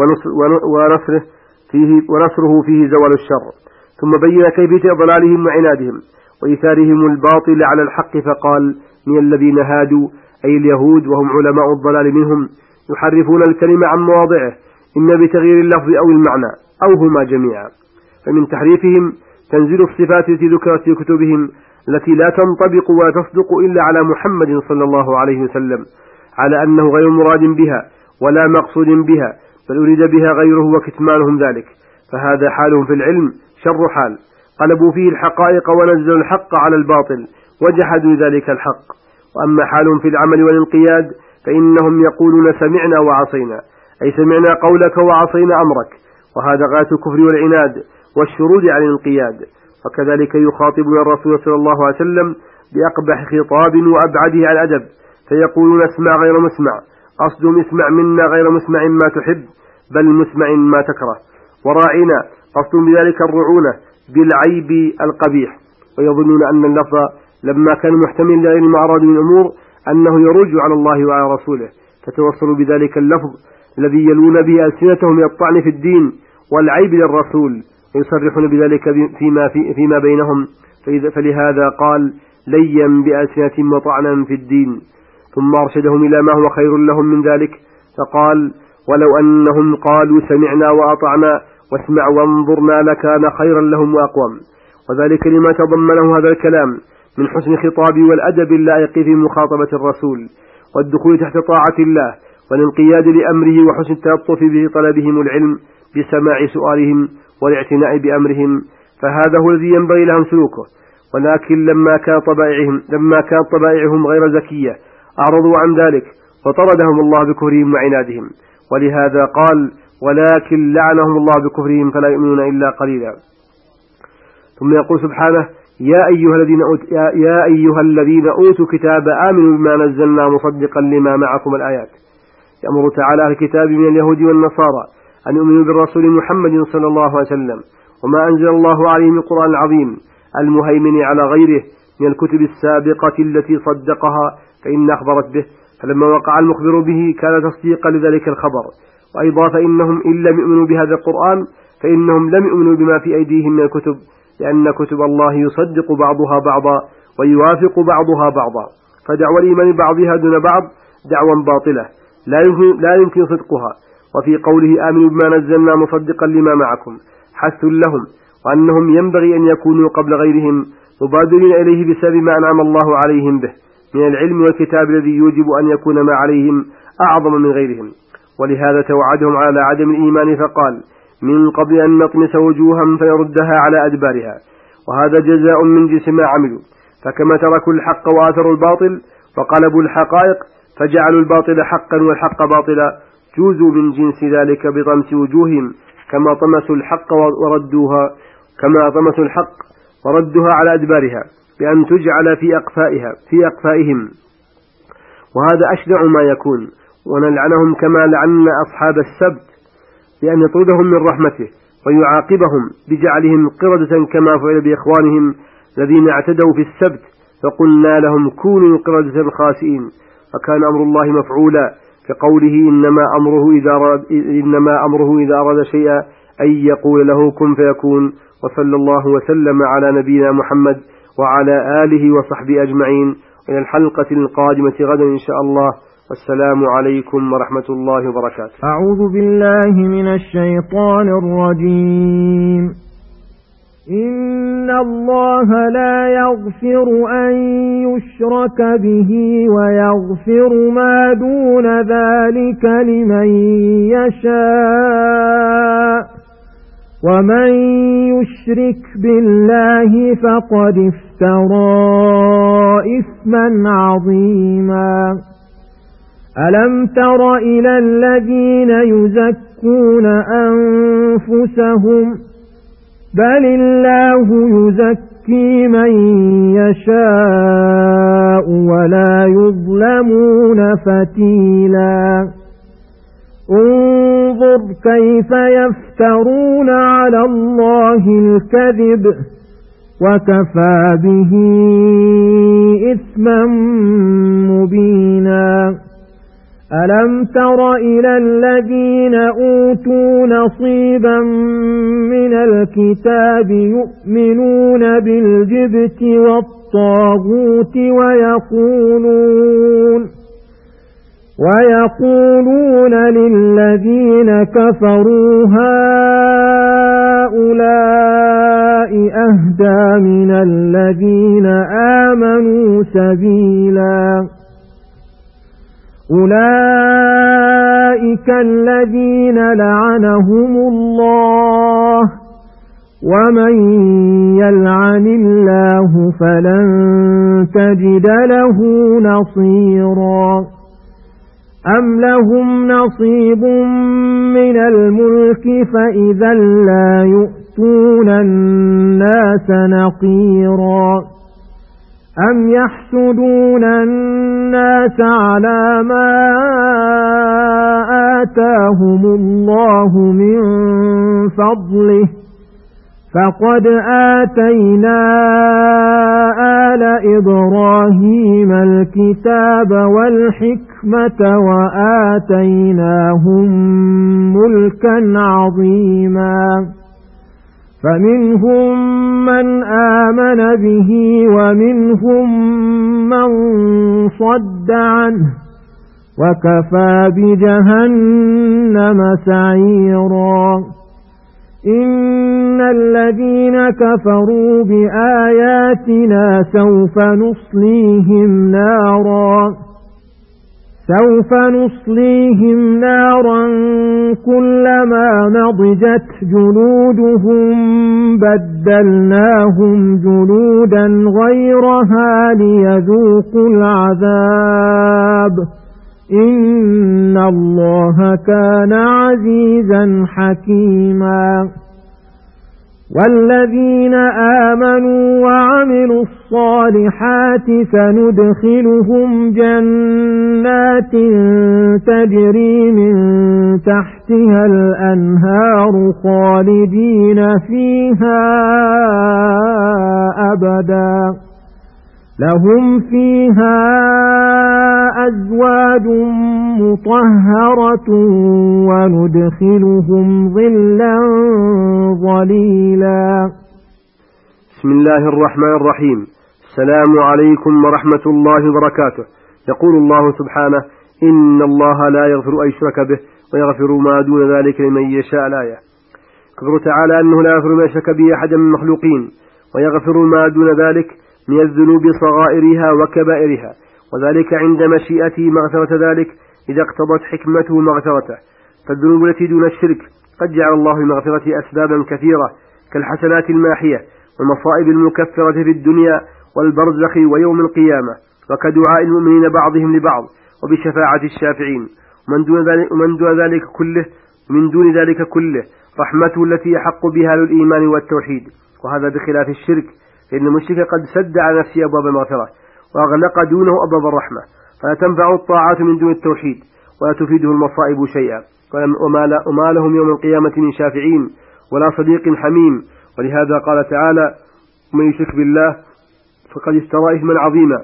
ونصره فيه ونصره فيه زوال الشر. ثم بين كيفية ضلالهم وعنادهم وإيثارهم الباطل على الحق، فقال: من الذين هادوا أي اليهود وهم علماء الضلال منهم يحرفون الكلمة عن مواضعه، إما بتغيير اللفظ أو المعنى أو هما جميعا. فمن تحريفهم تنزيل الصفات التي ذكرت في كتبهم التي لا تنطبق ولا تصدق إلا على محمد صلى الله عليه وسلم، على أنه غير مراد بها ولا مقصود بها، بل أريد بها غيره وكتمانهم ذلك. فهذا حالهم في العلم شر حال، قلبوا فيه الحقائق ونزلوا الحق على الباطل وجحدوا ذلك الحق. وأما حالهم في العمل والانقياد فإنهم يقولون سمعنا وعصينا، أي سمعنا قولك وعصينا أمرك، وهذا غاية الكفر والعناد والشرود عن الانقياد. وكذلك يخاطبون الرسول صلى الله عليه وسلم بأقبح خطاب وأبعده عن الأدب، فيقولون اسمع غير مسمع، قصدهم اسمع منا غير مسمع ما تحب بل مسمع ما تكره. وراعنا، قصدهم بذلك الرعونة بالعيب القبيح، ويظنون أن اللفظ لما كان محتمل لغير ما أراد من الأمور أنه يرج على الله وعلى رسوله، فتوصلوا بذلك اللفظ الذي يلون به ألسنتهم من الطعن في الدين والعيب للرسول، ويصرحون بذلك فيما, في فيما بينهم. فلهذا قال: ليا بألسنتهم وطعنا في الدين. ثم أرشدهم إلى ما هو خير لهم من ذلك، فقال: ولو أنهم قالوا سمعنا وأطعنا واسمع وانظرنا لكان خيرا لهم وأقوم. وذلك لما تضمنه هذا الكلام من حسن الخطاب والأدب اللائق في مخاطبة الرسول والدخول تحت طاعة الله والانقياد لأمره وحسن التلطف به طلبهم العلم بسماع سؤالهم والاعتناء بأمرهم. فهذا هو الذي ينبغي لهم سلوكه، ولكن لما كان طبائعهم, لما كان طبائعهم غير زكية أعرضوا عن ذلك فطردهم الله بكفرهم وعنادهم. ولهذا قال ولكن لعنهم الله بكفرهم فلا يؤمنون إلا قليلا. ثم يقول سبحانه يا أيها الذين أوتوا, يا, يا أيها الذين أوتوا كتاب آمنوا بما نزلنا مصدقا لما معكم الآيات. يأمر تعالى أهل الكتاب من اليهود والنصارى أن يؤمنوا بالرسول محمد صلى الله عليه وسلم وما أنزل الله عليه من القرآن العظيم المهيمن على غيره من الكتب السابقة التي صدقها فإن أخبرت به، فلما وقع المخبر به كان تصديقا لذلك الخبر. وأيضا فإنهم إن لم يؤمنوا بهذا القرآن فإنهم لم يؤمنوا بما في أيديهم من الكتب، لأن كتب الله يصدق بعضها بعضا ويوافق بعضها بعضا، فدعوى الإيمان بعضها دون بعض دعوى باطلة لا يمكن, لا يمكن صدقها. وفي قوله آمنوا بما نزلنا مصدقا لما معكم حث لهم وأنهم ينبغي أن يكونوا قبل غيرهم مبادرين إليه بسبب ما أنعم الله عليهم به من العلم والكتاب الذي يوجب أن يكون ما عليهم أعظم من غيرهم. ولهذا توعدهم على عدم الإيمان فقال من قبل أن نطمس وجوها فيردها على أدبارها، وهذا جزاء من جنس ما عملوا. فكما تركوا الحق وآثروا الباطل وقلبوا الحقائق فجعلوا الباطل حقا والحق باطلا جوزوا من جنس ذلك بطمس وجوههم كما طمسوا الحق وردوها كما طمسوا الحق وردوها على أدبارها بأن تجعل في أقفائها في أقفائهم، وهذا أشنع ما يكون. ونلعنهم كما لعنا أصحاب السبت بأن يطردهم من رحمته ويعاقبهم بجعلهم قردة كما فعل بإخوانهم الذين اعتدوا في السبت فقلنا لهم كونوا قردة خاسئين، فكان أمر الله مفعولا كقوله إنما أمره إذا أراد, إنما أمره إذا أراد شيئا أن يقول له كن فيكون. وصلى الله وسلم على نبينا محمد وعلى آله وصحبه أجمعين، إلى الحلقة القادمة غدا إن شاء الله، والسلام عليكم ورحمة الله وبركاته. أعوذ بالله من الشيطان الرجيم. إن الله لا يغفر أن يشرك به ويغفر ما دون ذلك لمن يشاء، ومن يشرك بالله فقد افترى إثما عظيما. ألم تر إلى الذين يزكون أنفسهم بل الله يزكي من يشاء ولا يظلمون فتيلا. انظر كيف يفترون على الله الكذب وكفى به إثما مبينا. ألم تر إلى الذين أوتوا نصيبا من الكتاب يؤمنون بالجبت والطاغوت ويقولون ويقولون للذين كفروا هؤلاء أهدى من الذين آمنوا سبيلا. أولئك الذين لعنهم الله ومن يلعن الله فلن تجد له نصيرا. أم لهم نصيب من الملك فإذا لا يؤتون الناس نقيرا. أم يحسدون الناس على ما آتاهم الله من فضله فقد آتينا آل إبراهيم الكتاب والحكمة وآتيناهم ملكا عظيما. فمنهم من آمن به ومنهم من صد عنه وكفى بجهنم سعيرا. إن الذين كفروا بآياتنا سوف نصليهم نارا سوف نصليهم نارا كلما نضجت جلودهم بدلناهم جلودا غيرها ليذوقوا العذاب إن الله كان عزيزا حكيما والذين آمنوا وعملوا الصالحات سندخلهم جنات تجري من تحتها الأنهار خالدين فيها أبدا لهم فيها أزواج مطهرة وندخلهم ظلا ظليلا. بسم الله الرحمن الرحيم. السلام عليكم ورحمة الله وبركاته. يقول الله سبحانه: إن الله لا يغفر أن يشرك به ويغفر ما دون ذلك لمن يشاء. الآية. يخبر تعالى أنه لا يغفر ما يشرك به أحد من المخلوقين ويغفر ما دون ذلك من الذنوب صغائرها وكبائرها، وذلك عند مشيئته مغفرة ذلك إذا اقتضت حكمته مغفرته. فالذنوب التي دون الشرك قد جعل الله لمغفرته أسبابا كثيرة كالحسنات الماحية والمصائب المكفرة في الدنيا والبرزخ ويوم القيامة، وكدعاء المؤمنين بعضهم لبعض وبشفاعة الشافعين. ومن دون ذلك, ومن دون ذلك كله من دون ذلك كله رحمته التي يحق بها للإيمان والتوحيد، وهذا بخلاف الشرك، فإن المشرك قد سد على نفسه أبواب المغفرة وأغلق دونه أبواب الرحمة، فلا تنفع الطاعات من دون التوحيد ولا تفيده المصائب شيئا، وما لهم يوم القيامة من شافعين ولا صديق حميم. ولهذا قال تعالى: من يشرك بالله فقد افترى إثما عظيما،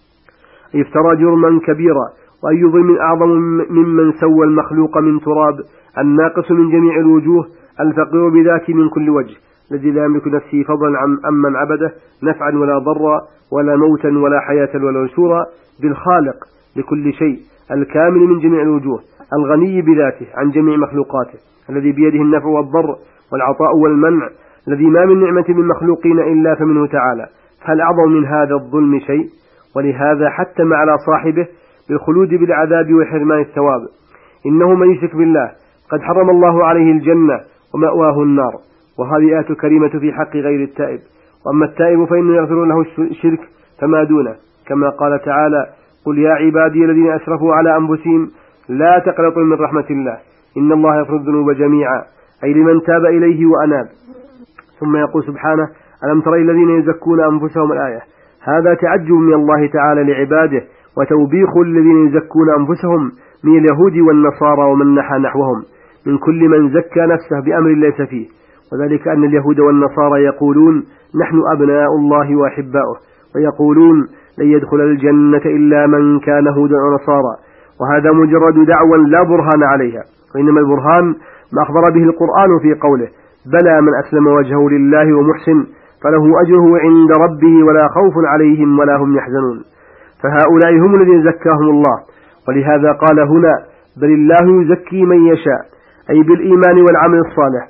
أي افترى جرما كبيرا، وأي ظلم أعظم ممن سوى المخلوق من تراب الناقص من جميع الوجوه الفقير بذاك من كل وجه، الذي لا يملك نفسه فضلا عن من عبده نفعا ولا ضرا ولا موتا ولا حياة ولا نشورا، بالخالق لكل شيء الكامل من جميع الوجوه الغني بذاته عن جميع مخلوقاته، الذي بيده النفع والضر والعطاء والمنع، الذي ما من نعمة من مخلوقين إلا فمنه تعالى. هل أعظم من هذا الظلم شيء؟ ولهذا حتم على صاحبه بالخلود بالعذاب وحرمان الثواب. إنه من يشرك بالله قد حرم الله عليه الجنة ومأواه النار، وهذه آية كريمة في حق غير التائب. وأما التائب فإنه يغفر له الشرك فما دونه، كما قال تعالى: قل يا عبادي الذين أسرفوا على أنفسهم لا تقنطوا من رحمة الله إن الله يغفر الذنوب جميعا، أي لمن تاب إليه وأناب. ثم يقول سبحانه: ألم تر الذين يزكون أنفسهم. الآية. هذا تعجب من الله تعالى لعباده وتوبيخ الذين يزكون أنفسهم من اليهود والنصارى ومن نحى نحوهم من كل من زكى نفسه بأمر ليس فيه، وذلك أن اليهود والنصارى يقولون: نحن أبناء الله وأحباؤه، ويقولون: لن يدخل الجنة إلا من كان هودا ونصارى، وهذا مجرد دعوى لا برهان عليها، وإنما البرهان ما أخبر به القرآن في قوله: بلى من أسلم وجهه لله ومحسن فله أجره عند ربه ولا خوف عليهم ولا هم يحزنون. فهؤلاء هم الذين زكاهم الله، ولهذا قال هنا: بل الله يزكي من يشاء، أي بالإيمان والعمل الصالح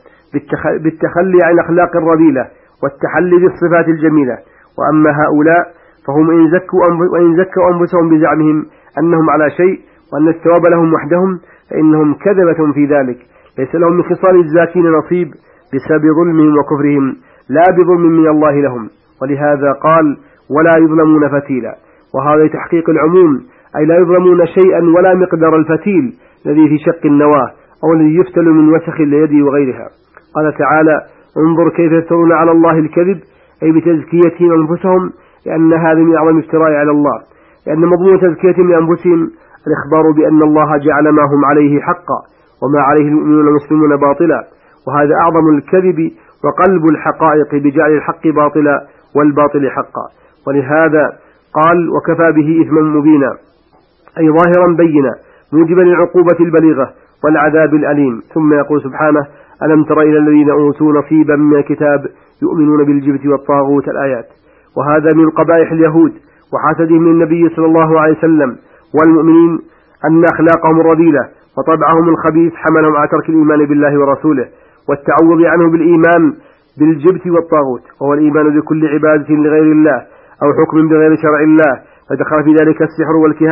بالتخلي عن الأخلاق الرذيلة والتحلي بالصفات الجميلة. وأما هؤلاء فهم إن زكوا, وإن زكوا أنفسهم بزعمهم أنهم على شيء وأن الثواب لهم وحدهم فإنهم كذبة في ذلك، ليس لهم من خصال الزاكين نصيب بسبب ظلمهم وكفرهم لا بظلم من الله لهم. ولهذا قال: ولا يظلمون فتيلا، وهذا تحقيق العموم، أي لا يظلمون شيئا ولا مقدار الفتيل الذي في شق النواه أو الذي يفتل من وسخ اليد وغيرها. قال تعالى: انظر كيف يفترون على الله الكذب، أي بتزكيتهم أنفسهم، لأن هذا من أعظم افتراء على الله، لأن مضمون تزكيتهم لأنفسهم الإخبار بأن الله جعل ما هم عليه حقا وما عليه المؤمنون المسلمون باطلا، وهذا أعظم الكذب وقلب الحقائق بجعل الحق باطلا والباطل حقا. ولهذا قال: وكفى به إثما مبينا، أي ظاهرا بينا موجبا للعقوبة البليغة والعذاب الأليم. ثم يقول سبحانه: ألم تر إلى الذين أوتوا نصيبا من الكتاب يؤمنون بالجبت والطاغوت. الآيات. وهذا من قبائح اليهود وحسدهم للنبي صلى الله عليه وسلم والمؤمنين أن أخلاقهم الرذيلة وطبعهم الخبيث حملهم على ترك الإيمان بالله ورسوله والتعوض عنه بالإيمان بالجبت والطاغوت، وهو الإيمان بكل عبادة لغير الله أو حكم بغير شرع الله، فدخل في ذلك السحر والكهانة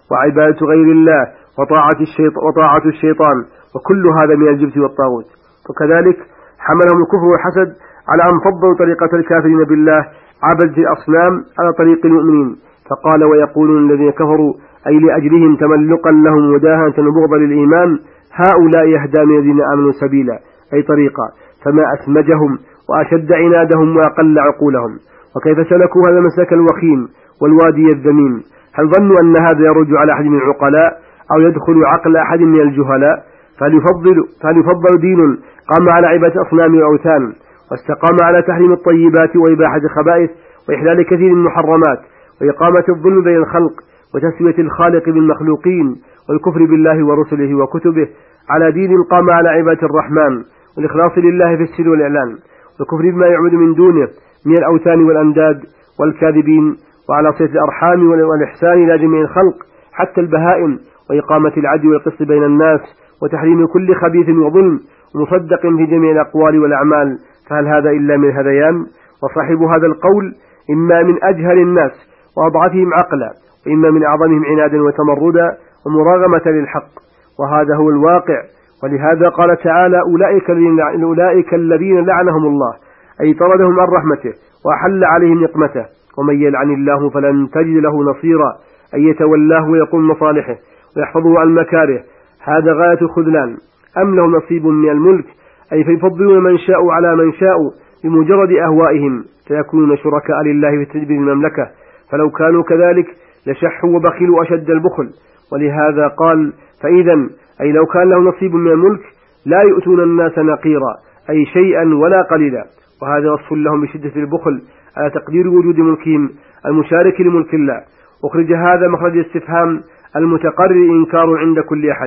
وعبادة غير الله وطاعة الشيطان, وطاعة الشيطان وكل هذا من الجبت والطاغوت. وكذلك حملهم الكفر والحسد على أن فضلوا طريقة الكافرين بالله عبدة الأصنام على طريق المؤمنين، فقال ويقولون الذين كفروا أي لأجلهم تملقا لهم وداهنة وبغضا للإيمان هؤلاء يهدى من الذين آمنوا سبيلا أي طريقا، فما أسمجهم وأشد عنادهم وأقل عقولهم. وكيف سلكوا هذا المسلك الوخيم والوادي الذميم؟ هل ظنوا أن هذا يرج على أحد من العقلاء أو يدخل عقل أحد من الجهلاء؟ فهل يفضل, فهل يفضل دين قام على عبادة أصنام وأوثان واستقام على تحريم الطيبات وإباحة الخبائث وإحلال كثير من المحرمات وإقامة الظلم بين الخلق وتسوية الخالق بالمخلوقين والكفر بالله ورسله وكتبه على دين قام على عبادة الرحمن والإخلاص لله في السر والإعلان والكفر بما يعبد من دونه من الأوثان والأنداد والكاذبين وعلى صلة الأرحام والإحسان إلى جميع الخلق حتى البهائم وإقامة العدل والقسط بين الناس وتحريم كل خبيث وظلم ومصدق في جميع الأقوال والأعمال، فهل هذا إلا من هذيان؟ وصاحب هذا القول إما من أجهل الناس وأضعفهم عقلا وإما من أعظمهم عنادا وتمردا ومراغمة للحق، وهذا هو الواقع. ولهذا قال تعالى أولئك, أولئك الذين لعنهم الله أي طردهم عن رحمته وأحل عليهم نقمته، ومن يلعن الله فلن تجد له نصيرا أي يتولاه ويقوم مصالحه ويحفظه عن مكاره، هذا غاية الخذلان. أم له نصيب من الملك أي فيفضلون من شاءوا على من شاءوا بمجرد أهوائهم فيكونون شركاء لله في تدبير المملكة، فلو كانوا كذلك لشحوا وبخلوا أشد البخل. ولهذا قال فإذا أي لو كان له نصيب من الملك لا يؤتون الناس نقيرا أي شيئا ولا قليلا، وهذا وصف لهم بشدة البخل على تقدير وجود ملكهم المشارك لملك الله. أخرج هذا مخرج الاستفهام المتقرر إنكار عند كل أحد.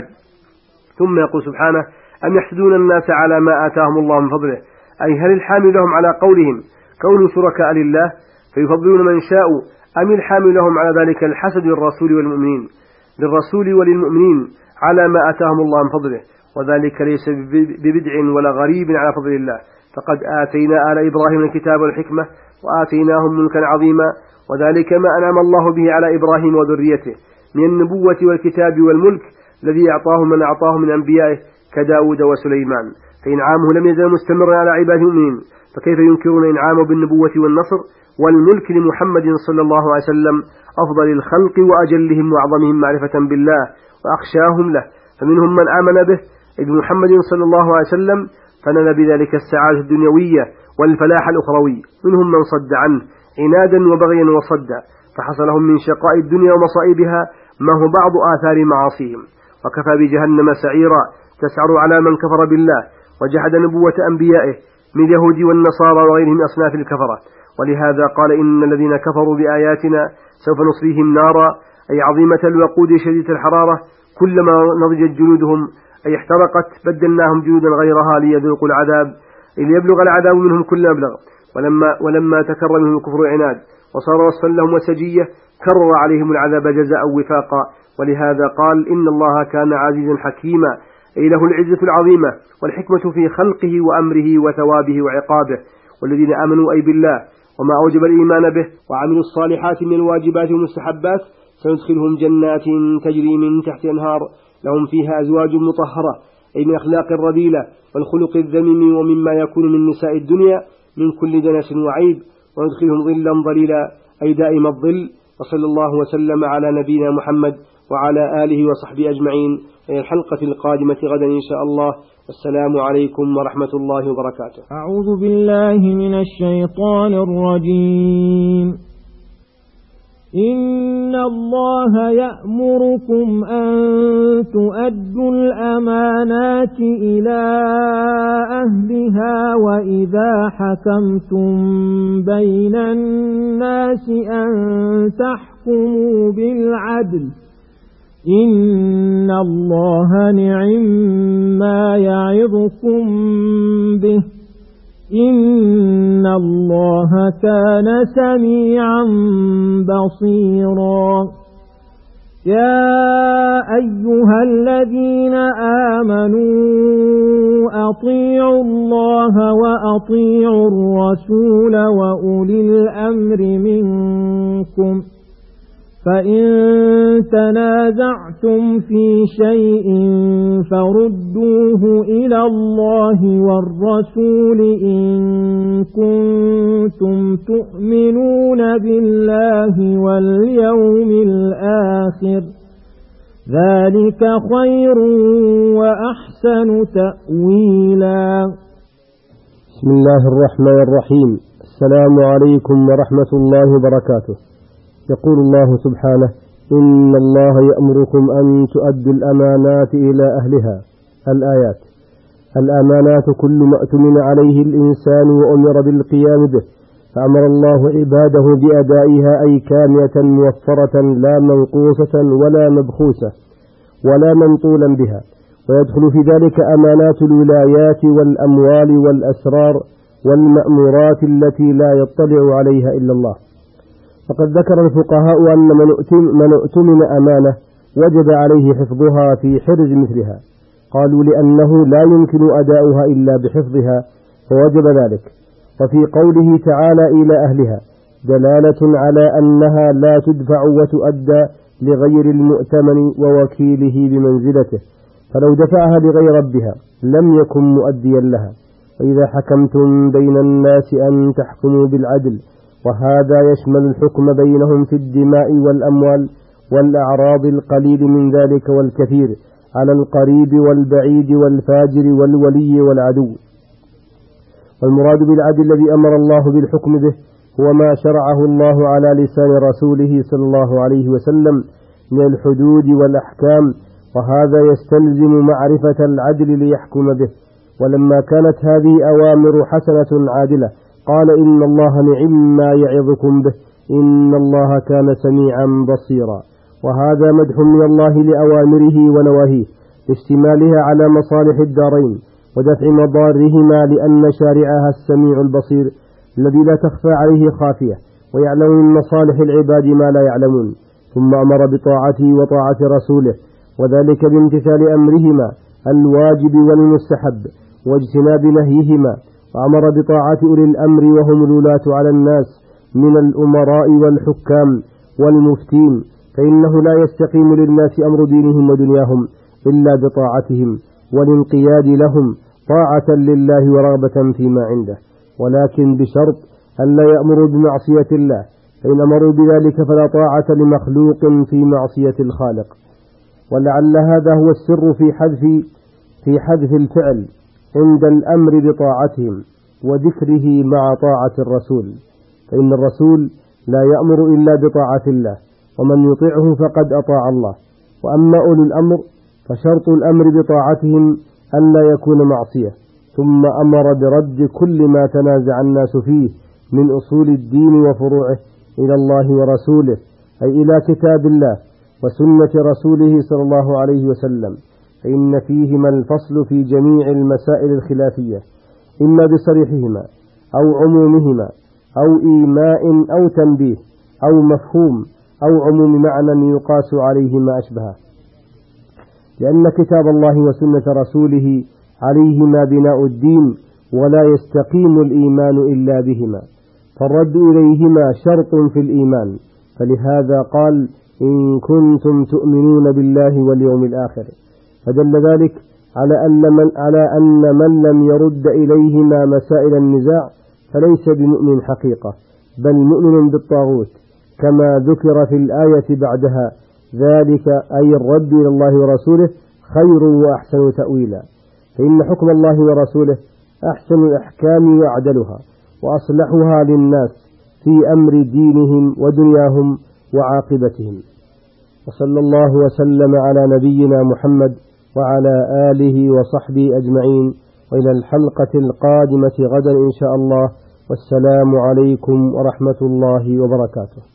ثم يقول سبحانه أم يحسدون الناس على ما آتاهم الله من فضله، أي هل الحامل لهم على قولهم كونوا شركاء لله فيفضلون من شاءوا، أم الحامل لهم على ذلك الحسد للرسول والمؤمنين للرسول وللمؤمنين على ما آتاهم الله من فضله، وذلك ليس ببدع ولا غريب على فضل الله، فقد آتينا آل إبراهيم الكتاب والحكمة وآتيناهم ملكا عظيما، وذلك ما أنعم الله به على إبراهيم وذريته من النبوة والكتاب والملك الذي أعطاه من أعطاه من أنبيائه كداود وسليمان، فإنعامه لم يزل مستمرا على عباد المؤمنين، فكيف ينكرون إنعامه بالنبوة والنصر والملك لمحمد صلى الله عليه وسلم أفضل الخلق وأجلهم وأعظمهم معرفة بالله وأخشاهم له، فمنهم من آمن به إذ محمد صلى الله عليه وسلم فنال بذلك السعادة الدنيوية والفلاح الأخروي، منهم من صد عنه عنادا وبغيا وصدا فحصلهم من شقاء الدنيا ومصائبها ما هو بعض آثار معاصيهم، وكفى بجهنم سعيرا تسعر على من كفر بالله وجحد نبوة أنبيائه من اليهود والنصارى وغيرهم أصناف الكفرة. ولهذا قال إن الذين كفروا بآياتنا سوف نصليهم نارا أي عظيمة الوقود شديدة الحرارة، كلما نضجت جلودهم أي احترقت بدلناهم جلودا غيرها ليذوقوا العذاب ليبلغ العذاب منهم كل مبلغ. ولما, ولما تكرر منهم الكفر وعناد وصار وصفا لهم وسجية كرر عليهم العذاب جزاء وفاقا. ولهذا قال إن الله كان عزيزا حكيما أي له العزة العظيمة والحكمة في خلقه وأمره وثوابه وعقابه. والذين آمنوا أي بالله وما أوجب الإيمان به وعملوا الصالحات من الواجبات والمستحبات سندخلهم جنات تجري من تحت أنهار لهم فيها أزواج مطهرة أي من أخلاق الرذيلة والخلق الذميم ومما يكون من نساء الدنيا من كل دنس وعيب، وندخلهم ظلا ظليلا أي دائم الظل. وصلى الله وسلم على نبينا محمد وعلى آله وصحبه أجمعين إلى الحلقة القادمة غدا إن شاء الله. والسلام عليكم ورحمة الله وبركاته. أعوذ بالله من الشيطان الرجيم. إن الله يأمركم أن تؤدوا الأمانات إلى أهلها وإذا حكمتم بين الناس أن تحكموا بالعدل إن الله نعم ما يعظكم به إن الله كان سميعا بصيرا. يا أيها الذين آمنوا أطيعوا الله وأطيعوا الرسول وأولي الأمر منكم فإن تنازعتم في شيء فردوه إلى الله والرسول إن كنتم تؤمنون بالله واليوم الآخر ذلك خير وأحسن تأويلا. بسم الله الرحمن الرحيم. السلام عليكم ورحمة الله وبركاته. يقول الله سبحانه: إن الله يأمركم أن تؤدوا الأمانات إلى أهلها. الآيات. الأمانات كل ما اؤتمن عليه الإنسان وأمر بالقيام به، فأمر الله عباده بأدائها، أي كاملة موفرة لا منقوصة ولا مبخوسة ولا منطولا بها. ويدخل في ذلك أمانات الولايات والأموال والأسرار والمأمورات التي لا يطلع عليها إلا الله. فقد ذكر الفقهاء أن من اؤتمن أمانة وجب عليه حفظها في حرز مثلها. قالوا لأنه لا يمكن أداؤها إلا بحفظها فوجب ذلك. وفي قوله تعالى إلى أهلها دلالة على أنها لا تدفع وتؤدى لغير المؤتمن ووكيله بمنزلته، فلو دفعها لغير ربها لم يكن مؤديا لها. وإذا حكمتم بين الناس أن تحكموا بالعدل، وهذا يشمل الحكم بينهم في الدماء والأموال والأعراض، القليل من ذلك والكثير، على القريب والبعيد والفاجر والولي والعدو. والمراد بالعدل الذي أمر الله بالحكم به هو ما شرعه الله على لسان رسوله صلى الله عليه وسلم من الحدود والأحكام، وهذا يستلزم معرفة العدل ليحكم به. ولما كانت هذه أوامر حسنة عادلة قال: إن الله نعم ما يعظكم به إن الله كان سميعا بصيرا. وهذا مدح من الله لأوامره ونواهيه اشتمالها على مصالح الدارين ودفع مضارهما، لأن شارعها السميع البصير الذي لا تخفى عليه خافية، ويعلم من مصالح العباد ما لا يعلمون. ثم أمر بطاعته وطاعة رسوله، وذلك بامتثال أمرهما الواجب والمستحب واجتناب نهيهما. وأمر بطاعة أولي الأمر وهم الولاة على الناس من الأمراء والحكام والمفتين، فإنه لا يستقيم للناس أمر دينهم ودنياهم إلا بطاعتهم والانقياد لهم طاعة لله ورغبة فيما عنده، ولكن بشرط أن لا يأمروا بمعصية الله، فإن أمروا بذلك فلا طاعة لمخلوق في معصية الخالق. ولعل هذا هو السر في حذف في حذف الفعل عند الأمر بطاعتهم وذكره مع طاعة الرسول، فإن الرسول لا يأمر إلا بطاعة الله، ومن يطيعه فقد أطاع الله. وأما أولو الأمر فشرط الأمر بطاعتهم أن لا يكون معصية. ثم أمر برد كل ما تنازع الناس فيه من أصول الدين وفروعه إلى الله ورسوله، أي إلى كتاب الله وسنة رسوله صلى الله عليه وسلم، فإن فيهما الفصل في جميع المسائل الخلافية، إما بصريحهما أو عمومهما أو إيماء أو تنبيه أو مفهوم أو عموم معنى يقاس عليه ما أشبهه، لأن كتاب الله وسنة رسوله عليهما بناء الدين، ولا يستقيم الإيمان إلا بهما، فالرد إليهما شرط في الإيمان. فلهذا قال: إن كنتم تؤمنون بالله واليوم الآخر. فدل ذلك على أن من, على أن من لم يرد إليهما مسائل النزاع فليس بمؤمن حقيقة، بل مؤمن بالطاغوت، كما ذكر في الآية بعدها: ذلك أي الرد إلى الله ورسوله خير وأحسن تأويلا. فإن حكم الله ورسوله أحسن الأحكام وأعدلها وأصلحها للناس في أمر دينهم ودنياهم وعاقبتهم. وصلى الله وسلم على نبينا محمد وعلى آله وصحبه أجمعين، وإلى الحلقة القادمة غدا إن شاء الله، والسلام عليكم ورحمة الله وبركاته.